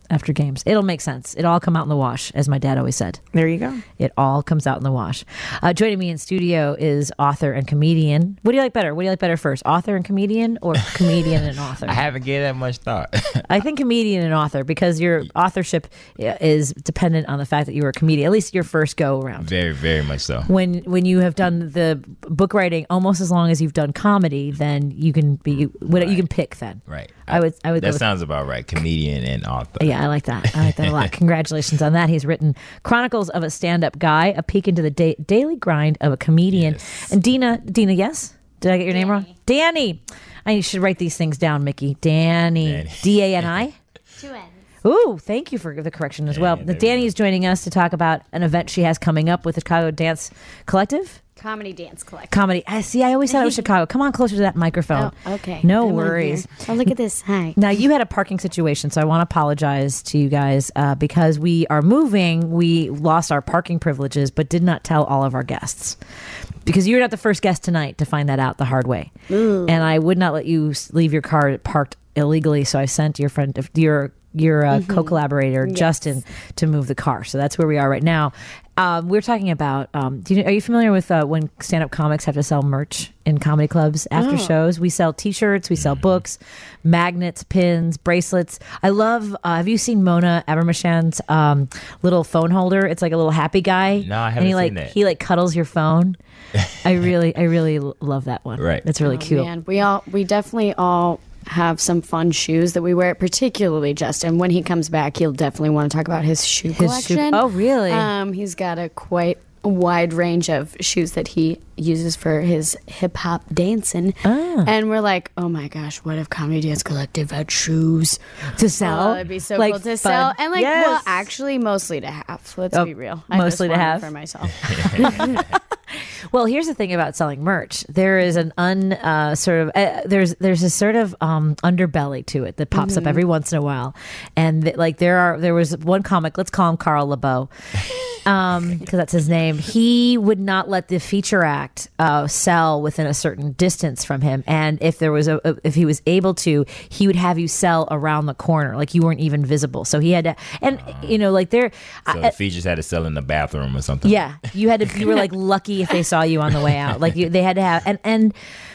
after games. It'll make sense. It all come out in the wash, as my dad always said. There you go. It all comes out in the wash. Joining me in studio is author and comedian. What do you like better? What do you like better first, author and comedian, or comedian and author? I haven't given that much thought. I think comedian and author, because your authorship is dependent on the fact that you were a comedian, at least your first go around. Very, very much so. When you have done the book writing almost as long as you've done comedy, then you can be what you can pick then. Right. I would That go with- sounds about right. Comedian and author. Yeah, I like that. I like that a lot. Congratulations on that. He's written Chronicles of a Stand-Up Guy, a peek into the daily grind of a comedian. Yes. And Dina, yes? Did I get your name wrong? Danny. I should write these things down, Mickey. Danny. D-A-N-I? 2 N's. Ooh, thank you for the correction as well. Yeah, there we Danny go. is joining us to talk about an event she has coming up with the Chicago Dance Collective. Comedy Dance Collective. Comedy. I always thought it was Chicago. Come on closer to that microphone. Oh, okay. No Come on worries. here. Oh, look at this. Hi. Now, you had a parking situation, so I want to apologize to you guys because we are moving. We lost our parking privileges, but did not tell all of our guests. Because you're not the first guest tonight to find that out the hard way. Ooh. And I would not let you leave your car parked illegally, so I sent your friend, your co-collaborator, Justin, to move the car. So that's where we are right now. We're talking about, are you familiar with when stand-up comics have to sell merch in comedy clubs after shows? We sell T-shirts, we sell books, magnets, pins, bracelets. I love, have you seen Mona Abermashan's little phone holder? It's like a little happy guy. No, I and haven't he seen that. He cuddles your phone. I really love that one. Right. It's really cute. Man, we definitely all have some fun shoes that we wear, particularly Justin. When he comes back, he'll definitely want to talk about his shoe collection. Oh, really? He's got a quite wide range of shoes that he uses for his hip hop dancing. And we're like, oh my gosh, what if Comedy Dance Collective had shoes To sell? it'd be so Like cool to fun. sell. And like, Yes. well, actually, mostly to have. Let's be real. mostly to I have? just want it for myself. Well, here's the thing about selling merch. There is an there's a sort of underbelly to it that pops up every once in a while, and there was one comic. Let's call him Carl LeBeau, because that's his name. He would not let the feature act sell within a certain distance from him, and if if he was able to, he would have you sell around the corner, like you weren't even visible. So he had to, and So the features had to sell in the bathroom or something. yeah, you were like lucky if they saw you on the way out. Like they had to have, and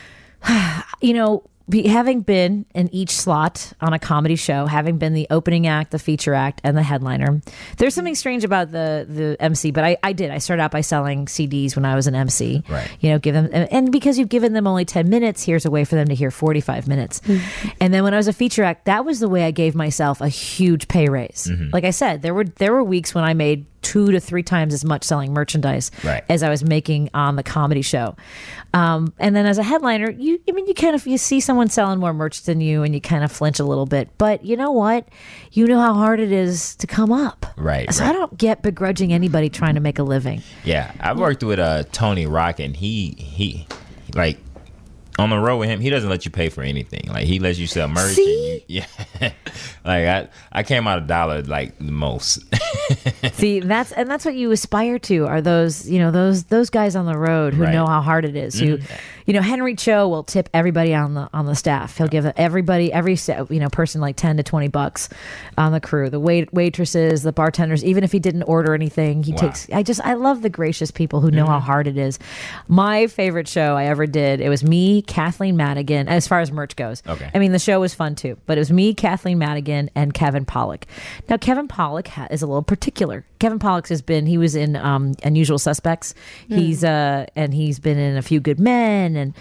having been in each slot on a comedy show, having been the opening act, the feature act, and the headliner, there's something strange about the MC. But I started out by selling CDs when I was an MC. Right. Give them, and because you've given them only 10 minutes, here's a way for them to hear 45 minutes. And then when I was a feature act, that was the way I gave myself a huge pay raise. Like I said, there were weeks when I made 2 to 3 times as much selling merchandise as I was making on the comedy show. And then as a headliner, you see someone selling more merch than you, and you kind of flinch a little bit. But you know what? You know how hard it is to come up. Right. So I don't get begrudging anybody trying to make a living. Yeah, I worked with Tony Rock, and he like on the road with him. He doesn't let you pay for anything. Like he lets you sell merch. See? Like I came out $1 like the most. See, that's what you aspire to, are those guys on the road who Right. know how hard it is. Who, Henry Cho will tip everybody on the staff. He'll give every person like $10 to $20 on the crew, the waitresses, the bartenders. Even if he didn't order anything, he takes. I love the gracious people who know how hard it is. My favorite show I ever did, it was me, Kathleen Madigan. As far as merch goes, Okay. I mean the show was fun too, but it was me, Kathleen Madigan, and Kevin Pollak. Now Kevin Pollak is a little particular. Kevin Pollak he was in Unusual Suspects. He's been in A Few Good Men,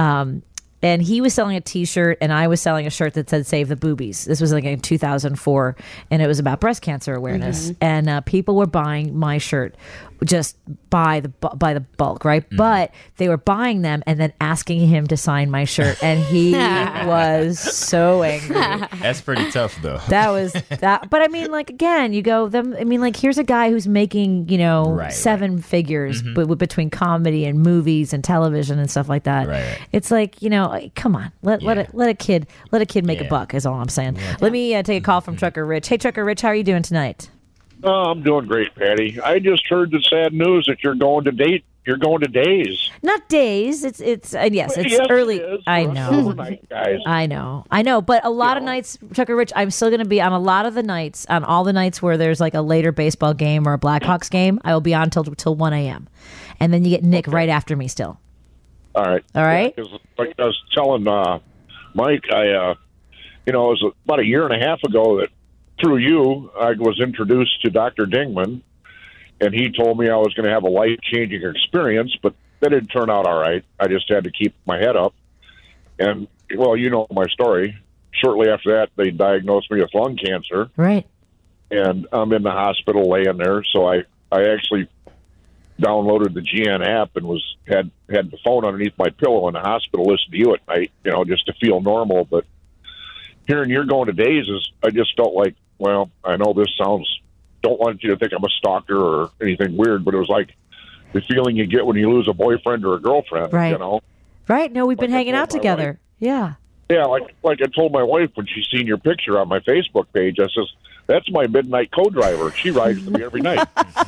and he was selling a T-shirt, and I was selling a shirt that said "Save the Boobies." This was like in 2004, and it was about breast cancer awareness. And people were buying my shirt just by the bulk, right? But they were buying them and then asking him to sign my shirt, and he was so angry. That's pretty tough, though. That was that. But I mean, like, again, you go them. I mean, like, here's a guy who's making, seven figures, but between comedy and movies and television and stuff like that. Right. It's like, come on, let a kid make a buck is all I'm saying. Let me take a call from Trucker Rich. Hey, Trucker Rich, how are you doing tonight? Oh, I'm doing great, Patty. I just heard the sad news that you're going to date You're going to days. Not days. It's yes, it's Yes, early. it is. I For us know. overnight guys. I know. But a lot of nights, Chuck or Rich, I'm still going to be on a lot of the nights, on all the nights where there's like a later baseball game or a Blackhawks game. I will be on till 1 a.m. And then you get Nick right after me still. All right. All right. Yeah, 'cause like I was telling Mike, it was about a year and a half ago that through you, I was introduced to Dr. Dingman, and he told me I was going to have a life-changing experience, but that didn't turn out all right. I just had to keep my head up. And, well, you know my story. Shortly after that, they diagnosed me with lung cancer. Right. And I'm in the hospital laying there, so I actually downloaded the GN app and had the phone underneath my pillow in the hospital, listen to you at night, just to feel normal. But hearing you're going to days I just felt like, well, I know this don't want you to think I'm a stalker or anything weird, but it was like the feeling you get when you lose a boyfriend or a girlfriend, Right. Right. No, we've been hanging out together. Yeah. Yeah, like I told my wife when she seen your picture on my Facebook page, I says, that's my midnight co-driver. She rides with me every night.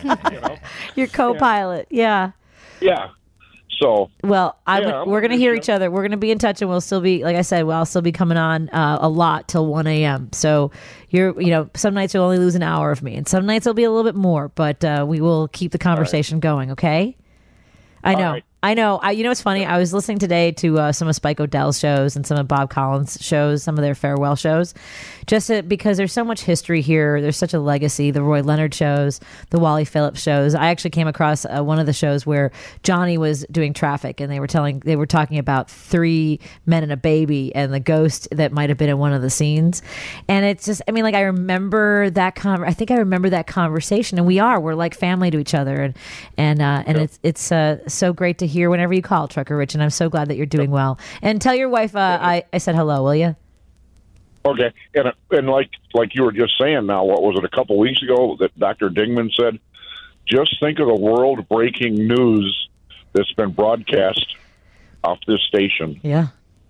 Your co-pilot. Yeah. Yeah. So, well, we're going to hear each other. We're going to be in touch, and we'll still be, like I said, I'll still be coming on a lot till 1 a.m. So some nights you'll only lose an hour of me, and some nights it'll be a little bit more, but we will keep the conversation going. Okay. I know. right. I know. It's funny. I was listening today to some of Spike O'Dell's shows and some of Bob Collins' shows, some of their farewell shows, because there's so much history here. There's such a legacy. The Roy Leonard shows, the Wally Phillips shows. I actually came across one of the shows where Johnny was doing traffic, and they were talking about 3 men and a baby and the ghost that might have been in one of the scenes. And it's just, I remember that I think I remember that conversation, and we're like family to each other, and it's so great to hear whenever you call, Trucker Rich, and I'm so glad that you're doing well. And tell your wife I said hello, will you? Okay, and like you were just saying now, what was it, a couple weeks ago that Dr. Dingman said, just think of the world-breaking news that's been broadcast off this station. Yeah.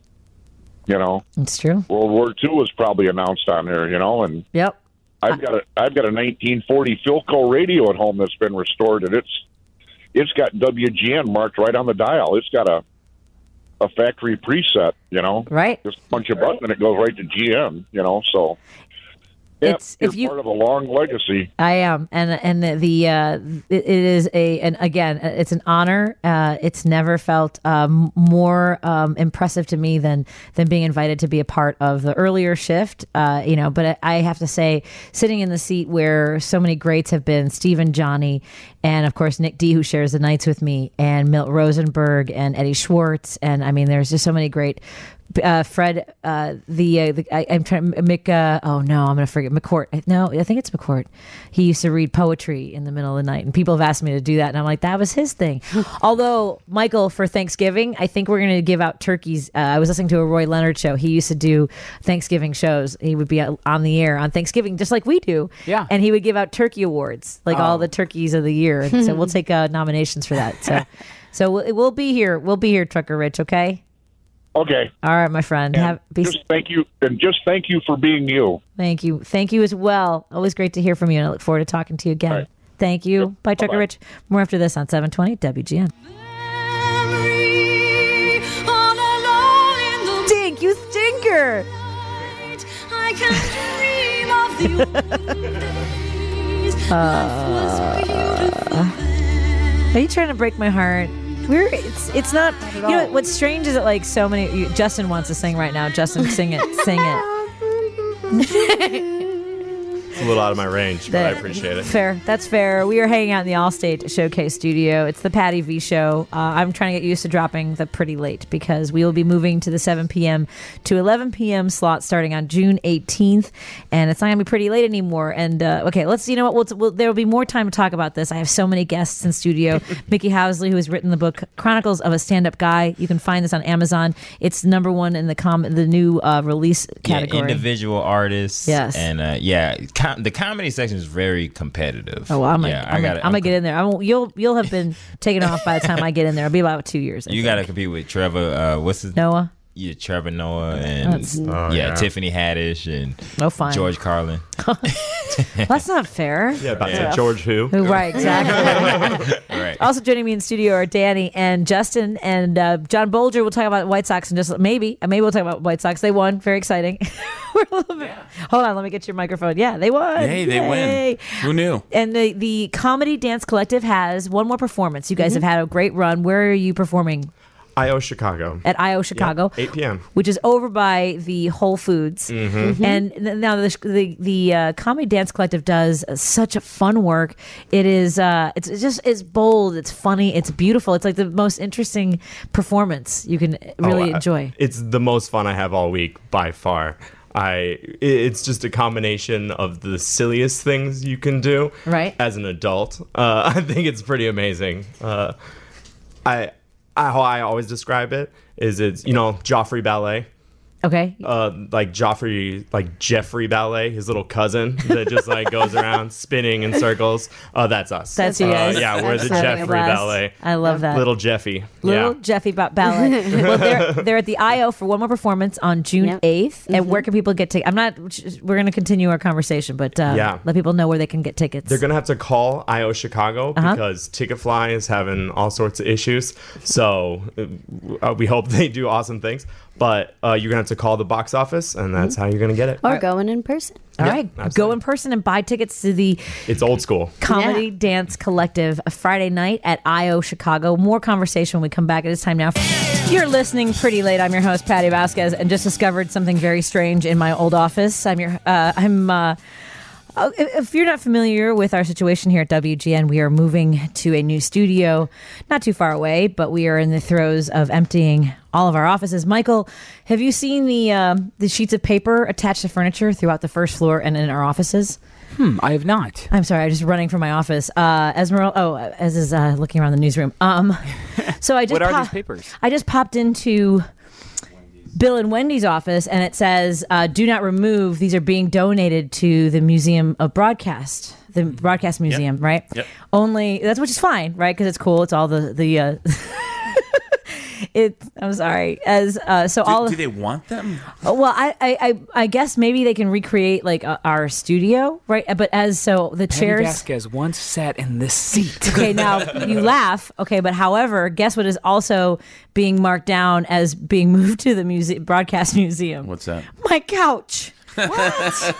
It's true. World War II was probably announced on there, and yep. I've got a 1940 Philco radio at home that's been restored, and it's got WGN marked right on the dial. It's got a factory preset, Right. Just punch a button and it goes right to GM, so it's part of a long legacy. I am, and it is it's an honor. It's never felt more impressive to me than being invited to be a part of the earlier shift. But I have to say, sitting in the seat where so many greats have been, Stephen, Johnny, and of course Nick D, who shares the nights with me, and Milt Rosenberg and Eddie Schwartz, and there's just so many great. Fred, I'm trying Mick. I'm gonna forget McCourt. No, I think it's McCourt. He used to read poetry in the middle of the night, and people have asked me to do that, and I'm like, that was his thing. Although Michael, for Thanksgiving, I think we're gonna give out turkeys. I was listening to a Roy Leonard show. He used to do Thanksgiving shows. He would be on the air on Thanksgiving, just like we do. Yeah. And he would give out turkey awards, like all the turkeys of the year. And so we'll take nominations for that. So we'll be here. We'll be here, Trucker Rich. Okay. Okay. All right, my friend. Just thank you for being you. Thank you as well. Always great to hear from you, and I look forward to talking to you again. Right. Thank you. Yep. Bye, Trucker Bye-bye. Rich. More after this on 720 WGN. Stink, you stinker. I can dream of the Are you trying to break my heart? It's not. You know what's strange is that like so many. Justin wants to sing right now. Justin, sing it. Sing it. It's a little out of my range, but I appreciate it. Fair. That's fair. We are hanging out in the Allstate Showcase studio. It's the Patty V Show. I'm trying to get used to dropping the pretty late because we will be moving to the 7 p.m. to 11 p.m. slot starting on June 18th, and it's not going to be pretty late anymore. And okay, there will be more time to talk about this. I have so many guests in studio. Mickey Housley, who has written the book Chronicles of a Stand-Up Guy. You can find this on Amazon. It's #1 in the new release category. Yeah, individual artists. Yes. And the comedy section is very competitive. Oh, well, I'm gonna get in there. You'll have been taken off by the time I get in there. It'll be about 2 years. You got to compete with Trevor. What's his Noah? Yeah, Trevor Noah and Tiffany Haddish and George Carlin. That's not fair. Yeah, about George who? Right, exactly. Right. right. Also joining me in studio are Danny and Justin and John Bolger. We'll talk about White Sox and just maybe we'll talk about White Sox. They won. Very exciting. We're a little bit. Hold on, let me get your microphone. Yeah, they won. Hey, they win. Who knew? And the Comedy Dance Collective has one more performance. You guys have had a great run. Where are you performing? I.O. Chicago. At I.O. Chicago. Yep, 8 p.m. Which is over by the Whole Foods. And now the Comedy Dance Collective does such a fun work. It is, it's bold, it's funny, it's beautiful. It's like the most interesting performance you can really enjoy. It's the most fun I have all week by far. It's just a combination of the silliest things you can do as an adult. I think it's pretty amazing. How I always describe it is it's Joffrey Ballet. Okay. Like Jeffrey Ballet, his little cousin that just goes around spinning in circles. That's us. That's you guys. Yeah, we're the Jeffrey Ballet. I love that. Little Jeffy. Little Jeffy Ballet. Well, they're at the I.O. for one more performance on June 8th. And where can people get tickets? We're going to continue our conversation, but let people know where they can get tickets. They're going to have to call I.O. Chicago because Ticketfly is having all sorts of issues. So we hope they do awesome things. But you're going to have to call the box office, and that's how you're going to get it. Or going in person. All right. Absolutely. Go in person and buy tickets to the It's old school. Comedy Dance Collective a Friday night at I.O. Chicago. More conversation when we come back. It is time now. You're listening Pretty Late. I'm your host, Patty Vasquez, and just discovered something very strange in my old office. If you're not familiar with our situation here at WGN, we are moving to a new studio not too far away, but we are in the throes of emptying all of our offices. Michael, have you seen the sheets of paper attached to furniture throughout the first floor and in our offices? I have not. I'm sorry, I'm just running from my office. Esmeralda, Ez is looking around the newsroom. So I just what are these papers? I just popped into Bill and Wendy's office, and it says, do not remove. These are being donated to the Museum of Broadcast, the Broadcast Museum, right? Yep. Which is fine, right? Because it's cool. It's all the I'm sorry. Do they want them? Well, I guess maybe they can recreate our studio, right? But the chairs. Patty Vasquez once sat in this seat. Okay, now you laugh. Okay, but however, guess what is also being marked down as being moved to the Broadcast Museum? What's that? My couch. What?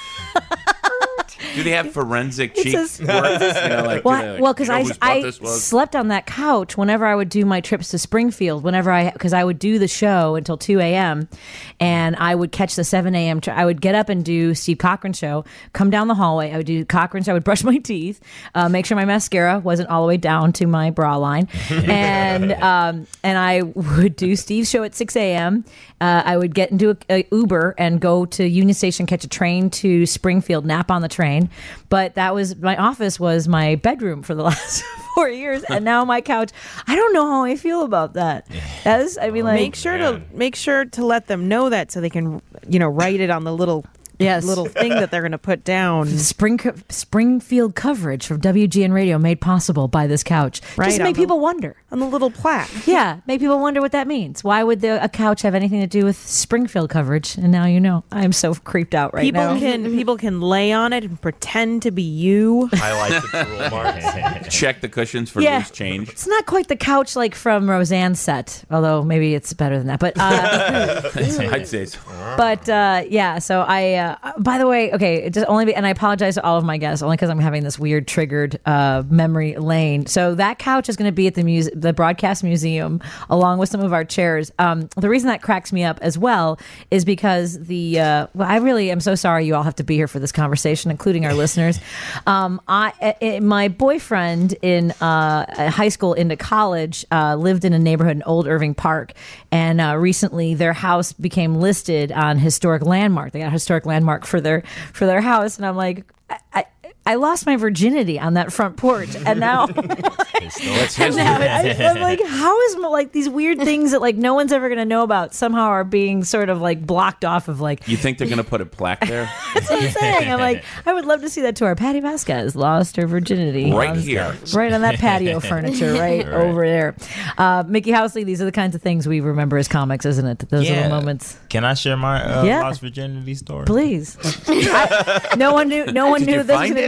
Do they have forensic cheek work? Because I slept on that couch whenever I would do my trips to Springfield. Because I would do the show until 2 a.m. and I would catch the 7 a.m. I would get up and do Steve Cochran's show, come down the hallway. I would do Cochran's. I would brush my teeth, make sure my mascara wasn't all the way down to my bra line, and I would do Steve's show at 6 a.m. I would get into a Uber and go to Union Station, catch a train to Springfield, nap on the train. But my office was my bedroom for the last 4 years, and now my couch. I don't know how I feel about that. Make sure to let them know that so they can write it on the little thing that they're going to put down. Springfield coverage from WGN Radio made possible by this couch. Right, just make people wonder. On the little plaque. Yeah, make people wonder what that means. Why would a couch have anything to do with Springfield coverage? And now you know. I'm so creeped out now. People can lay on it and pretend to be you. I like the drool marks. Check the cushions for loose change. It's not quite the couch like from Roseanne's set, although maybe it's better than that. But I'd say so. But so by the way, okay, and I apologize to all of my guests only because I'm having this weird triggered memory lane. So that couch is going to be at the Broadcast Museum along with some of our chairs. The reason that cracks me up as well is because I really am so sorry you all have to be here for this conversation, including our listeners. My boyfriend in high school into college lived in a neighborhood in Old Irving Park, and recently their house became listed on Historic Landmark. They got a historic landmark for their house, and I'm like, I lost my virginity on that front porch, and now, I'm like, how is these weird things that no one's ever going to know about somehow are being sort of blocked off of You think they're going to put a plaque there? That's what I'm saying. I'm like, I would love to see that tour. Patty Vasquez lost her virginity here, right on that patio furniture, right over there. Mickey Housley, these are the kinds of things we remember as comics, isn't it? Those little moments. Can I share my lost virginity story? Please. No one knew this was going to be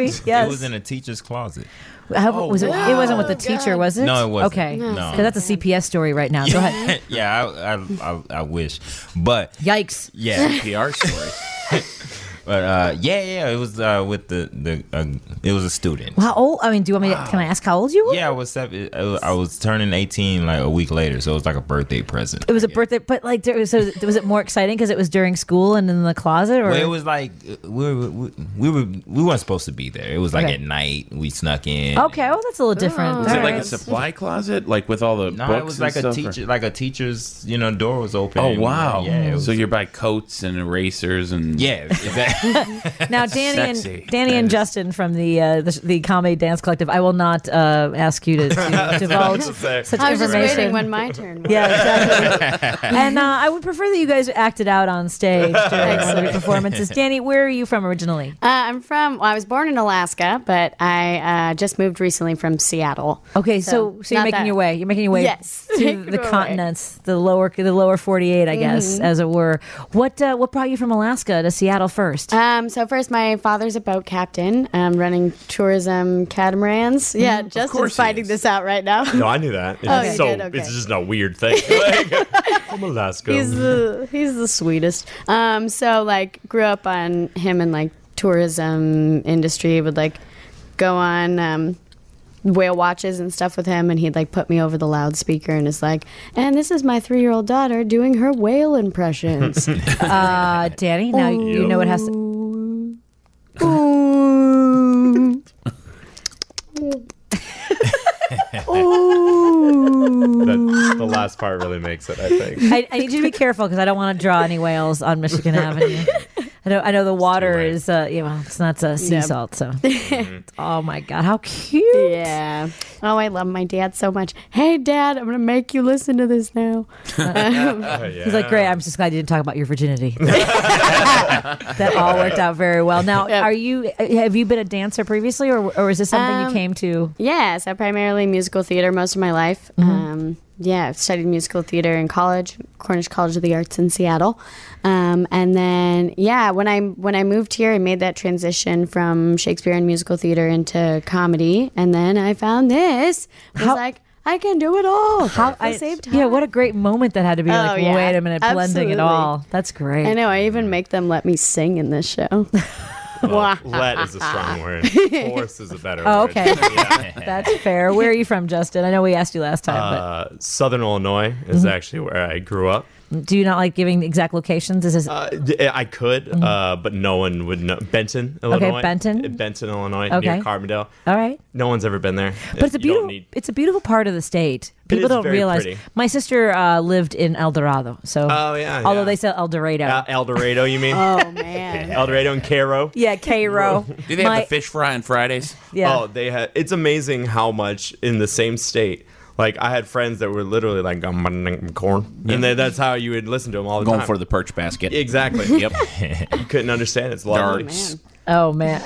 Yes. It was in a teacher's closet. Was it? It wasn't with the teacher, was it? No, it wasn't. Okay, No. because that's a CPS story right now. Go ahead. Yeah, I wish, but yikes. Yeah, CPR story. But yeah, it was with it was a student. How old? I mean, do you want me? Can I ask how old you were? Yeah, I was turning 18 like a week later, so it was like a birthday present. It was a birthday, but like, was it more exciting because it was during school and in the closet, or Well, it was like we weren't supposed to be there. It was like Okay. at night. We snuck in. Okay, well, that's a little different. Was it like a supply closet, like with all the No, books? it was like and a stuff, or- teacher, like a teacher's. Door was open. Oh wow! Yeah. It was, So you're by coats and erasers and yeah. Exactly. Now, Danny Sexy. and Justin from the Comedy Dance Collective, I will not ask you to divulge such I was just information. waiting when my turn was. Yeah, exactly. And I would prefer that you guys acted out on stage during one of your performances. Danny, where are you from originally? I'm from. Well, I was born in Alaska, but I just moved recently from Seattle. Okay, so you're not making that- your way. You're making your way Yes. to Making the my way. continents, the lower 48, I guess, Mhm. as it were. What brought you from Alaska to Seattle first? So first, my father's a boat captain, running tourism catamarans. Yeah, Justin's finding this out right now. No, I knew that. It's Okay, so good, okay. it's just a weird thing. Like, from Alaska. He's the sweetest. So like grew up on him and like tourism industry. Would like go on whale watches and stuff with him, and he'd like put me over the loudspeaker and is like, and this is my 3-year-old daughter doing her whale impressions. Danny, now you know it has to. The last part really makes it, I think. I need you to be careful because I don't want to draw any whales on Michigan Avenue. I know the water is it's not sea Yep. salt, so oh my god, how cute. Yeah. Oh, I love my dad so much. Hey, Dad, I'm gonna make you listen to this now. He's like, great. I'm just glad you didn't talk about your virginity. That all worked out very well. Now, have you been a dancer previously, or is this something you came to? Yeah, so primarily musical theater most of my life. Yeah, I've studied musical theater in college, Cornish College of the Arts in Seattle. And then, when I moved here, I made that transition from Shakespeare and musical theater into comedy. And then I found this. I can do it all at the same time. Yeah, what a great moment that had to be. Like, yeah. wait a minute, blending it Absolutely. all. That's great. I know. I even make them let me sing in this show. Well, let is a strong word. Force is a better Oh, word. okay. Yeah. That's fair. Where are you from, Justin? I know we asked you last time, Southern Illinois is actually where I grew up. but do you not like giving exact locations? Is this I could, but no one would know. Benton, Illinois. Benton, Illinois, Okay. near Carbondale. all right? No one's ever been there. But it's a You don't beautiful. It's a beautiful part of the state. People is don't very realize. pretty. My sister lived in El Dorado, so although they say El Dorado. El Dorado, you mean? Oh man. El Dorado and Cairo. Yeah, Cairo. Do they have the fish fry on Fridays? Yeah. Oh, they had. It's amazing how much in the same state. Like I had friends that were literally like corn, and that's how you would listen to them all the Going time. for the perch basket. Exactly. Yep. You couldn't understand. It's lovely. Oh man,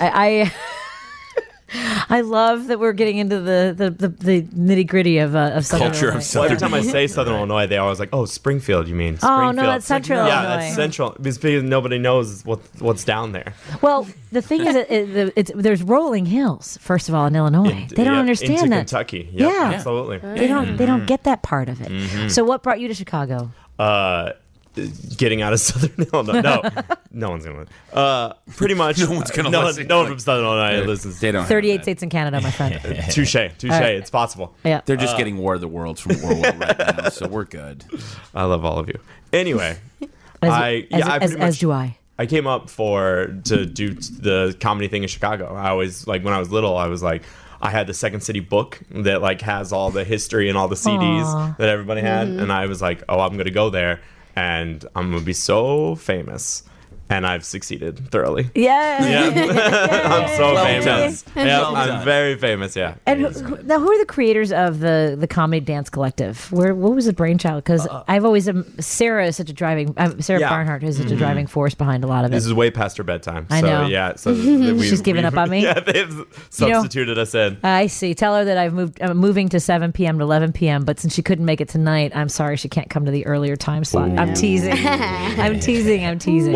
I love that we're getting into the nitty gritty of Southern Culture of Illinois. Well, every time I say Southern Illinois, they always like, "Oh, Springfield, you mean?" Oh, no, Springfield. that's Central Yeah, Illinois. that's Central. Because nobody knows what's down there. Well, the thing is, there's rolling hills. First of all, in Illinois, they don't understand into that. Kentucky. Yep, Yeah. absolutely. They don't get that part of it. Mhm. So, what brought you to Chicago? Getting out of Southern Illinois. No, no one's gonna. Pretty much, No one's gonna listen. No one from Southern Illinois listens. They don't. 38 states in Canada, my friend. Touche. All right. It's possible. Yeah. They're just getting War of the Worlds from Orwell right now, so we're good. I love all of you. Anyway, as do I. I came up to do the comedy thing in Chicago. I always when I was little, I was like, I had the Second City book that has all the history and all the CDs Aw. that everybody had, and I was like, oh, I'm gonna go there and I'm gonna be so famous. And I've succeeded thoroughly. Yeah. I'm so Well famous. done. Yep, Well I'm done. very famous. Yeah. And now, who are the creators of the Comedy Dance Collective? What was the brainchild? Because I've always Sarah is such a driving Sarah Yeah. Barnhart is such a driving force behind a lot of it. This is way past her bedtime. I know. Yeah. So She's given up on me? Yeah, they've substituted us in. I see. Tell her that I'm moving to 7 p.m. to 11 p.m. But since she couldn't make it tonight, I'm sorry she can't come to the earlier time slot. I'm teasing. I'm teasing. Well, Sarah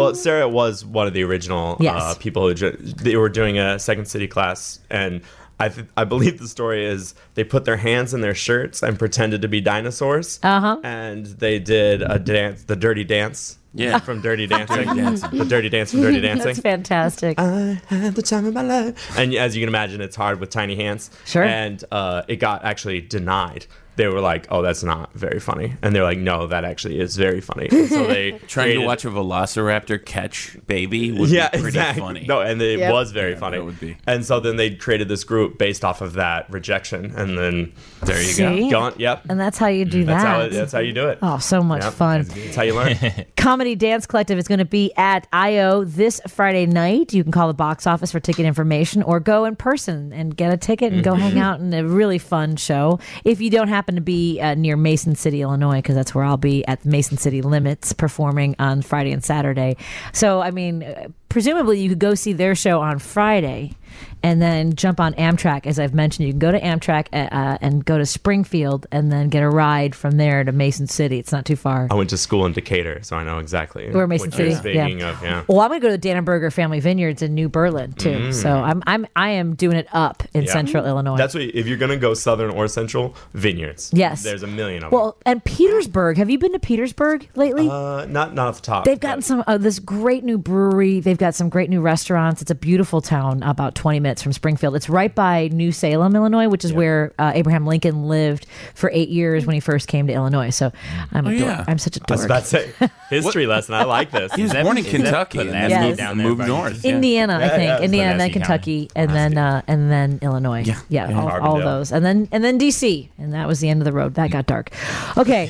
Andrea was one of the original Yes. people who they were doing a Second City class, and I believe the story is they put their hands in their shirts and pretended to be dinosaurs. And they did a dance, the Dirty Dance. Yeah. From Dirty Dancing. The Dirty Dance from Dirty Dancing. That's fantastic. I had the time of my life. And as you can imagine, it's hard with tiny hands. Sure. And it got actually denied. They were like, "Oh, that's not very funny," and they're like, "No, that actually is very funny." And so they Trying to watch a velociraptor catch baby would be pretty funny. No, and it was very funny. That would be. And so then they created this group based off of that rejection, and then there you See? go. Yep. And that's how you do that. That's how you do it. Oh, so much fun. That's how you learn. Comedy Dance Collective is going to be at I.O. this Friday night. You can call the box office for ticket information or go in person and get a ticket and go hang out in a really fun show. If you don't happen to be near Mason City, Illinois, because that's where I'll be at the Mason City Limits performing on Friday and Saturday. So, I mean, presumably you could go see their show on Friday and then jump on Amtrak. As I've mentioned, you can go to Amtrak and go to Springfield and then get a ride from there to Mason City. It's not too far. I went to school in Decatur, so I know exactly Where Mason what you're City, speaking of. Yeah. Well, I'm going to go to Dannenberger Family Vineyards in New Berlin too. So I am doing it up in Central Illinois. That's what if you're gonna go southern or central, vineyards. Yes. There's a million of them. Well, and Petersburg. Have you been to Petersburg lately? Not off the top. They've gotten some this great new brewery. They've got some great new restaurants. It's a beautiful town, about 20 minutes from Springfield. It's right by New Salem, Illinois, which is where Abraham Lincoln lived for 8 years when he first came to Illinois. So I'm I'm such a dork. I was about to say history lesson. I like this. He was born in Kentucky and then moved north. Indiana, I think. Indiana, and then Pulaski Kentucky, and then Illinois. Yeah, all those, and then DC, and that was the end of the road. That got dark. Okay,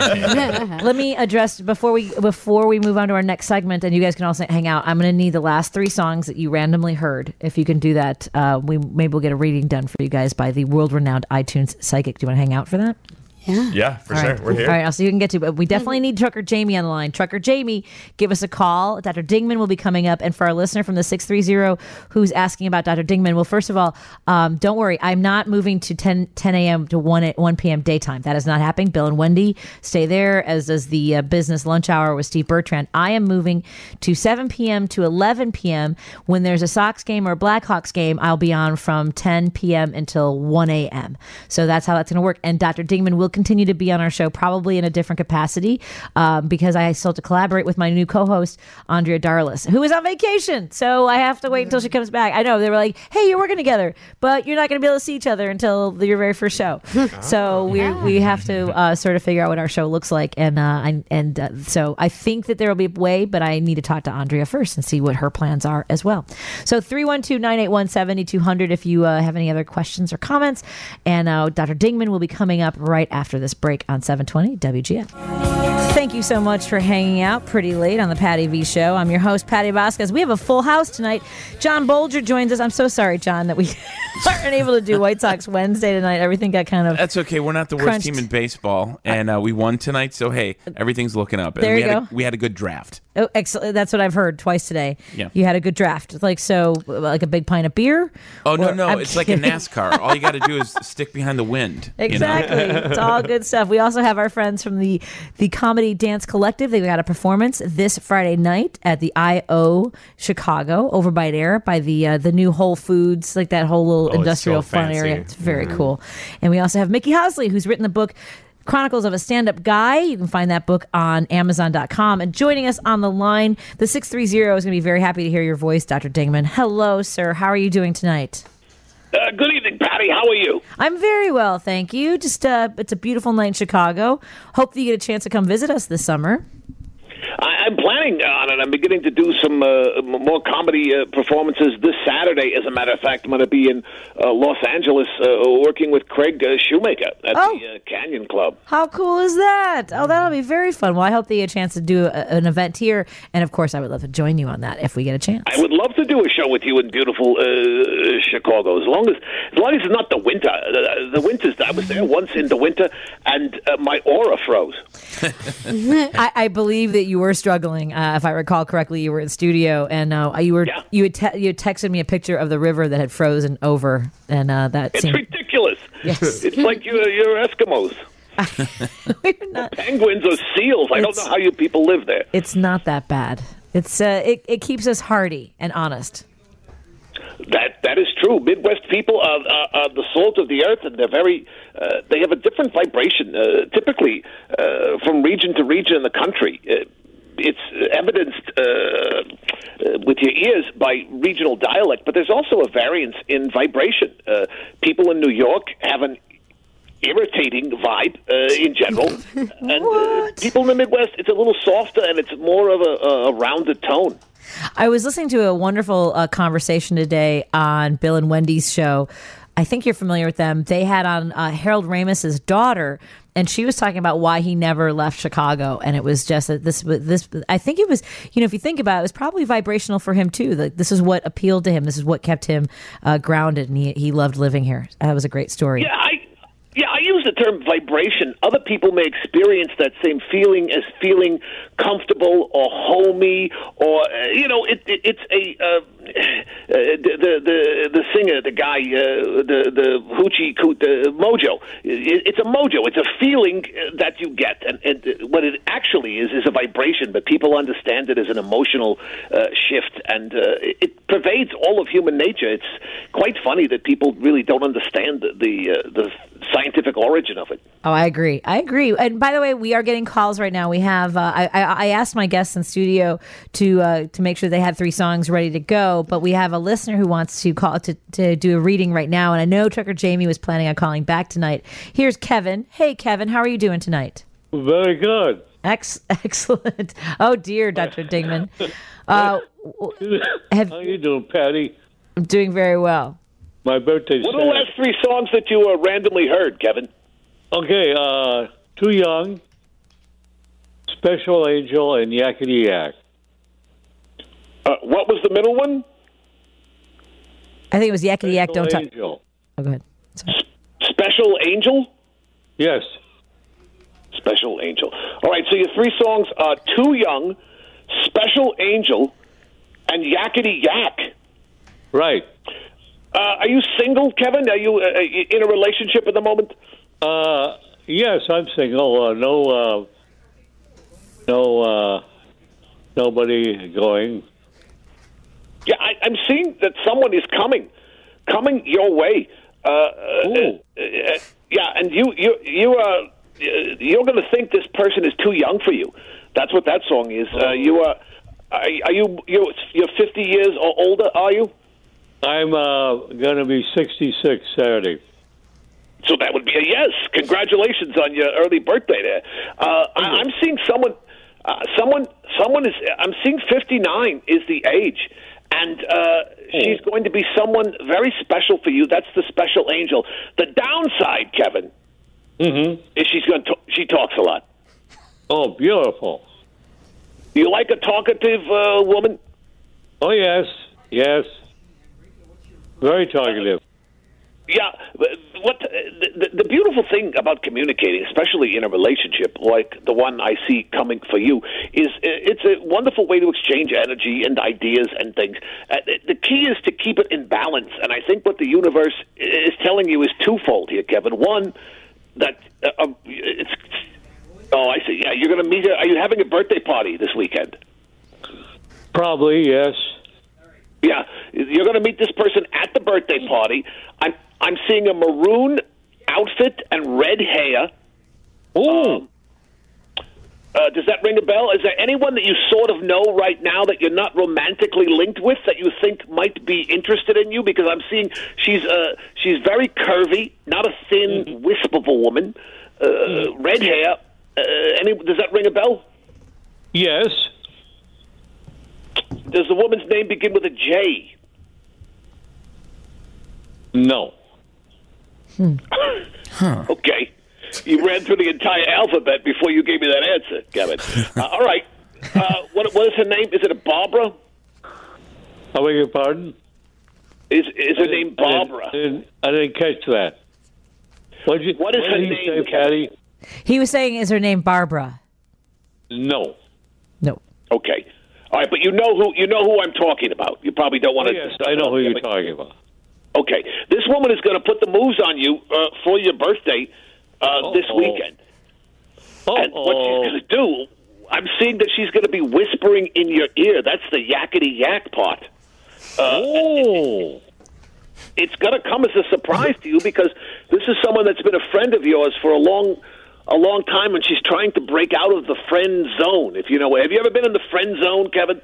let me address before we move on to our next segment, and you guys can also hang out. I'm going to need the last 3 songs that you randomly heard. If you can do that, maybe we'll get a reading done for you guys by the world-renowned iTunes psychic. Do you want to hang out for that? Yeah, for sure. We're here. All right, I'll see you can get to. But we definitely need Trucker Jamie on the line. Trucker Jamie, give us a call. Dr. Dingman will be coming up. And for our listener from the 630 who's asking about Dr. Dingman, well, first of all, don't worry. I'm not moving to 10 a.m. to 1 p.m. daytime. That is not happening. Bill and Wendy stay there, as does the business lunch hour with Steve Bertrand. I am moving to 7 p.m. to 11 p.m. When there's a Sox game or a Blackhawks game, I'll be on from 10 p.m. until 1 a.m. So that's how that's going to work. And Dr. Dingman will continue to be on our show, probably in a different capacity, because I still have to collaborate with my new co-host, Andrea Darlis, who is on vacation. So I have to wait until she comes back. I know they were like, "Hey, you're working together, but you're not going to be able to see each other until your very first show." So we have to sort of figure out what our show looks like, and so I think that there will be a way, but I need to talk to Andrea first and see what her plans are as well. So 312-981-7200 if you have any other questions or comments, and Dr. Dingman will be coming up right after this break on 720 WGN. Thank you so much for hanging out pretty late on the Patty V Show. I'm your host, Patty Vasquez. We have a full house tonight. John Bolger joins us. I'm so sorry, John, that we aren't able to do White Sox Wednesday tonight. Everything got kind of That's okay. We're not the worst crunched. team in baseball, and we won tonight. So hey, everything's looking up. And There you go. We had a good draft. Oh, excellent. That's what I've heard twice today. Yeah. You had a good draft. Like a big pint of beer? Oh no, Or- no, I'm it's like in kidding. NASCAR. All you got to do is stick behind the wind. you know? Exactly. It's all good stuff. We also have our friends from the Comedy Dance Collective. They got a performance this Friday night at the I.O. Chicago over by there, by the new Whole Foods, like that whole little industrial so fun fancy. area. It's very cool. And we also have Mickey Housley, who's written the book Chronicles of a Stand-Up Guy. You can find that book on Amazon.com. And joining us on the line, the 630 is going to be very happy to hear your voice, Dr. Dingman. Hello, sir. How are you doing tonight? Good evening, Patty. How are you? I'm very well, thank you. Just it's a beautiful night in Chicago. Hope that you get a chance to come visit us this summer. I'm planning on it. I'm beginning to do some more comedy performances this Saturday. As a matter of fact, I'm going to be in Los Angeles working with Craig Shoemaker at the Canyon Club. How cool is that? Oh, that'll be very fun. Well, I hope that you get a chance to do an event here. And, of course, I would love to join you on that if we get a chance. I would love to do a show with you in beautiful Chicago, as long as it's not the winter. The winters, I was there once in the winter, and my aura froze. I believe that you were struggling. If I recall correctly, you were in studio, and you had texted me a picture of the river that had frozen over, and It's ridiculous. Yes. It's like you're Eskimos. Penguins or seals. I don't know how you people live there. It's not that bad. It's it keeps us hearty and honest. That is true. Midwest people are the salt of the earth, and they're very. They have a different vibration. Typically, from region to region in the country, it's evidenced with your ears by regional dialect. But there's also a variance in vibration. People in New York have an irritating vibe in general, and people in the Midwest, it's a little softer and it's more of a rounded tone. I was listening to a wonderful conversation today on Bill and Wendy's show. I think you're familiar with them. They had on Harold Ramis's daughter, and she was talking about why he never left Chicago. And it was just that this. I think it was, if you think about it, it was probably vibrational for him too. Like, this is what appealed to him. This is what kept him grounded, and he loved living here. That was a great story. Yeah, I use the term vibration. Other people may experience that same feeling as feeling comfortable or homey, or it's a the singer, the guy, the hoochie coot, the mojo. It's a mojo. It's a feeling that you get, and what it actually is a vibration. But people understand it as an emotional shift, and it pervades all of human nature. It's quite funny that people really don't understand the scientific origin of it. Oh, I agree. And by the way, we are getting calls right now. We have I asked my guests in studio to make sure they had 3 songs ready to go, but we have a listener who wants to call to do a reading right now, and I know Trucker Jamie was planning on calling back tonight. Here's Kevin. Hey, Kevin, how are you doing tonight? Very good. Excellent. Oh dear, Dr. Dingman. How you doing, Patty? I'm doing very well. My birthday's What are the last 3 songs that you randomly heard, Kevin? Okay, Too Young, Special Angel, and Yakety Yak. What was the middle one? I think it was Yakety Yak. Don't touch. Angel. Oh, go ahead. Sorry. Special Angel? Yes. Special Angel. All right, so your 3 songs are Too Young, Special Angel, and Yakety Yak. Right. Are you single, Kevin? Are you in a relationship at the moment? Yes, I'm single. Nobody going. Yeah, I'm seeing that someone is coming your way. Yeah, and you're going to think this person is too young for you. That's what that song is. You're 50 years or older? Are you? I'm going to be 66 Saturday. So that would be a yes. Congratulations on your early birthday there. I'm seeing someone is. I'm seeing 59 is the age, and she's going to be someone very special for you. That's the special angel. The downside, Kevin, is she talks a lot. Oh, beautiful. You like a talkative woman? Oh yes. Very talkative. Yeah, what the beautiful thing about communicating, especially in a relationship like the one I see coming for you, is it's a wonderful way to exchange energy and ideas and things. The key is to keep it in balance, and I think what the universe is telling you is twofold here, Kevin. One, that it's. Oh, I see. Yeah, you're going to meet her. Are you having a birthday party this weekend? Probably, yes. Yeah, you're going to meet this person at the birthday party. I'm seeing a maroon outfit and red hair. Ooh. Does that ring a bell? Is there anyone that you sort of know right now that you're not romantically linked with that you think might be interested in you? Because I'm seeing she's very curvy, not a thin wisp of a woman. Red hair. Does that ring a bell? Yes. Does the woman's name begin with a J? No. Okay. You ran through the entire alphabet before you gave me that answer, Kevin. All right. What is her name? Is it a Barbara? I beg your pardon? Is her name Barbara? I didn't catch that. What is her name, Patty? He was saying, is her name Barbara? No. Okay. All right, but you know who I'm talking about. You probably don't want to. Yes, I know who you're talking about. Okay, this woman is going to put the moves on you for your birthday this weekend. And what she's going to do, I'm seeing that she's going to be whispering in your ear. That's the yakety yak part. It's going to come as a surprise to you because this is someone that's been a friend of yours for a long time, and she's trying to break out of the friend zone. If you know, have you ever been in the friend zone, Kevin?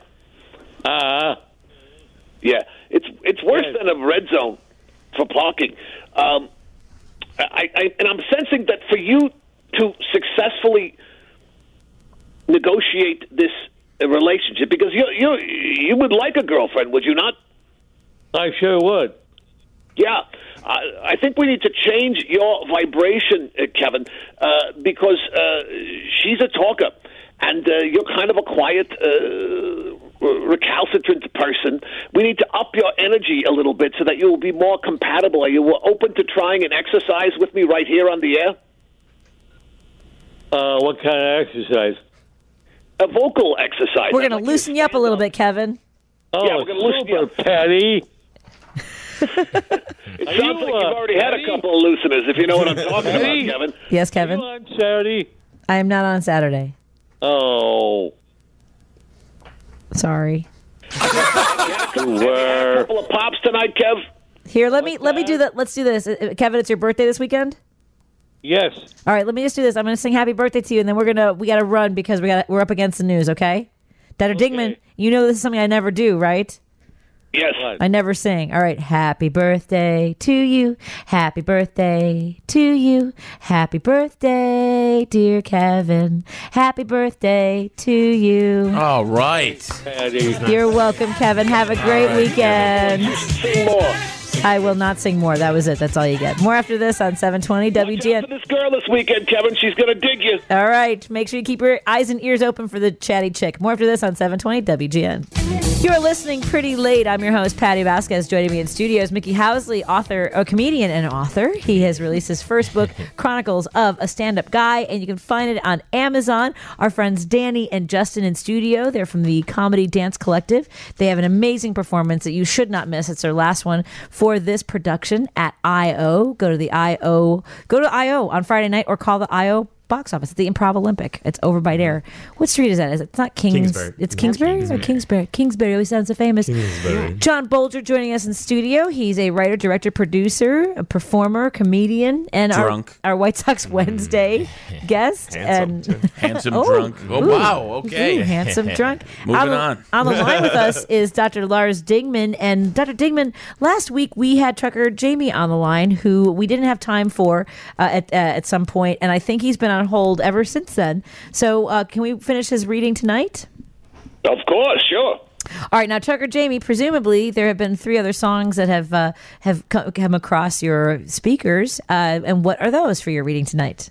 Yeah, it's worse than a red zone for parking. And I'm sensing that for you to successfully negotiate this relationship, because you would like a girlfriend, would you not? I sure would. Yeah, I think we need to change your vibration, Kevin, because she's a talker, and you're kind of a quiet, recalcitrant person. We need to up your energy a little bit so that you will be more compatible. Are you open to trying an exercise with me right here on the air? What kind of exercise? A vocal exercise. We're going to loosen you up a little bit, Kevin. Yeah, we're going to loosen you up. Patty. It sounds like you've already had a couple of looseners, if you know what I'm talking about, Kevin. Yes, Kevin? Are you on Saturday? I am not on Saturday. Oh. Sorry. A couple of pops tonight, Kev? Here, let me do that. Let's do this. Kevin, it's your birthday this weekend? Yes. All right, let me just do this. I'm going to sing happy birthday to you, and then we got to run because we're up against the news, okay? Dr. Dingman, you know this is something I never do, right? Yes. I never sing. All right. Happy birthday to you. Happy birthday to you. Happy birthday, dear Kevin. Happy birthday to you. All right. You're welcome, Kevin. Have a great weekend. Sing more. I will not sing more. That was it. That's all you get. More after this on 720 WGN. For this girl this weekend, Kevin. She's going to dig you. All right. Make sure you keep your eyes and ears open for the chatty chick. More after this on 720 WGN. You're listening Pretty Late. I'm your host, Patty Vasquez. Joining me in studio is Mickey Housley, a comedian and author. He has released his first book, Chronicles of a Stand-Up Guy, and you can find it on Amazon. Our friends Danny and Justin in studio. They're from the Comedy Dance Collective. They have an amazing performance that you should not miss. It's their last one for this production at I.O. Go to I.O. on Friday night or call the I.O. box office at the Improv Olympic. It's over by there. What street is that? It's not Kingsbury. It's Kingsbury or Kingsbury? Kingsbury always sounds so famous. Kingsbury. John Bolger joining us in studio. He's a writer, director, producer, a performer, comedian, and our White Sox Wednesday guest. Handsome drunk. Oh, wow. Okay. Ooh, handsome drunk. Moving on. On the line with us is Dr. Lars Dingman. And Dr. Dingman, last week we had Trucker Jamie on the line, who we didn't have time for at some point, and I think he's been on hold ever since then. So can we finish his reading tonight? Of course, sure. All right, now Trucker Jamie, presumably there have been 3 other songs that have come across your speakers, and what are those for your reading tonight?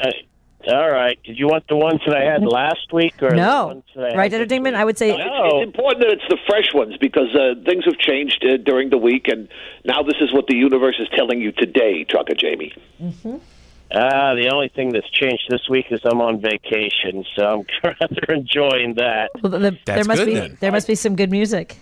All right. Did you want the ones that I had last week, or no? The ones that I Right, Dr. Dingman. I would say it's important that it's the fresh ones because things have changed during the week, and now this is what the universe is telling you today, Trucker Jamie. Mm-hmm. The only thing that's changed this week is I'm on vacation, so I'm rather enjoying that. Well, there must be some good music.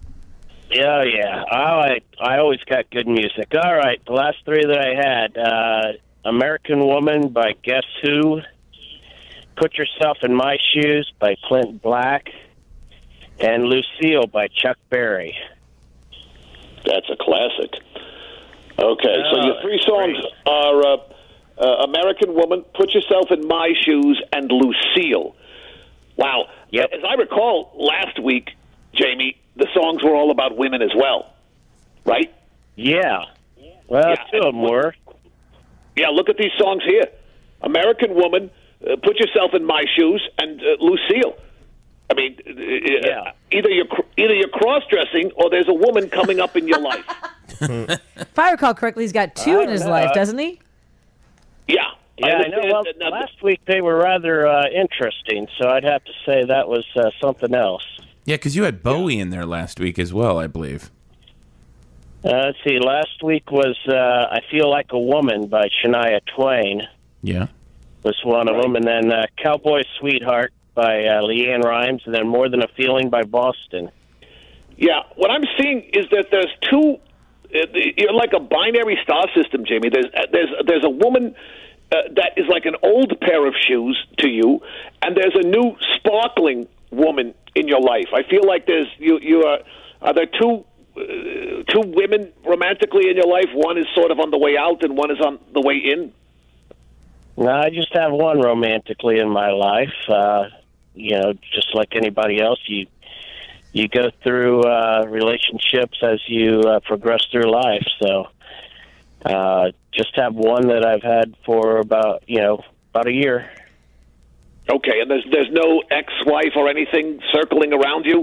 Yeah. I always got good music. All right, the last 3 that I had, American Woman by Guess Who, Put Yourself in My Shoes by Clint Black, and Lucille by Chuck Berry. That's a classic. Okay, so your 3 songs are American Woman, Put Yourself in My Shoes, and Lucille. Wow. Yep. As I recall, last week, Jamie, the songs were all about women as well, right? Yeah. Well, 2 of them were. Yeah, look at these songs here. American Woman, Put Yourself in My Shoes, and Lucille. I mean, either you're cross-dressing or there's a woman coming up in your life. If I recall correctly, he's got 2 in his life, doesn't he? Yeah. I know. Well, last week they were rather interesting, so I'd have to say that was something else. Yeah, because you had Bowie in there last week as well, I believe. Let's see. Last week was I Feel Like a Woman by Shania Twain. Yeah. Was one of them. And then Cowboy Sweetheart by Leanne Rimes, and then More Than a Feeling by Boston. Yeah, what I'm seeing is that there's 2... You're like a binary star system, Jamie. There's a woman that is like an old pair of shoes to you, and there's a new sparkling woman in your life. I feel like are there two women romantically in your life? One is sort of on the way out, and one is on the way in. No, I just have one romantically in my life. Just like anybody else, you go through relationships as you progress through life. So just have one that I've had for about a year. Okay, and there's no ex-wife or anything circling around you?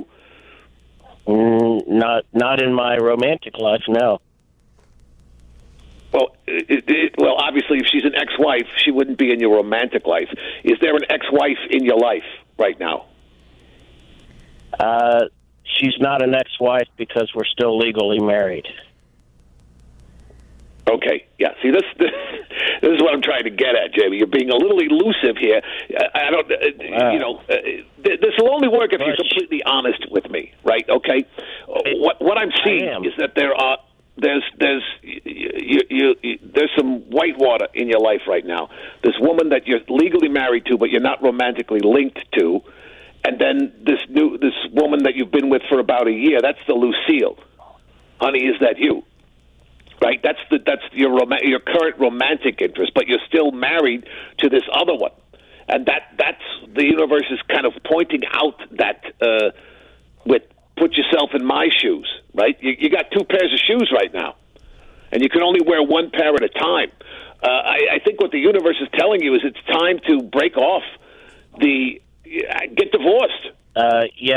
Not in my romantic life, no. Well, obviously, if she's an ex-wife, she wouldn't be in your romantic life. Is there an ex-wife in your life right now? She's not an ex-wife because we're still legally married. Okay, yeah. See, this is what I'm trying to get at, Jamie. You're being a little elusive here. I don't, this will only work if you're completely honest with me, right? Okay. What I'm seeing is that there's some white water in your life right now. This woman that you're legally married to, but you're not romantically linked to, and then this woman that you've been with for about a year. That's the Lucille. Honey, is that you? Right, that's your current romantic interest, but you're still married to this other one, and that's the universe is kind of pointing out that put yourself in my shoes, right? You got two pairs of shoes right now, and you can only wear one pair at a time. I think what the universe is telling you is it's time to break off get divorced. Yeah.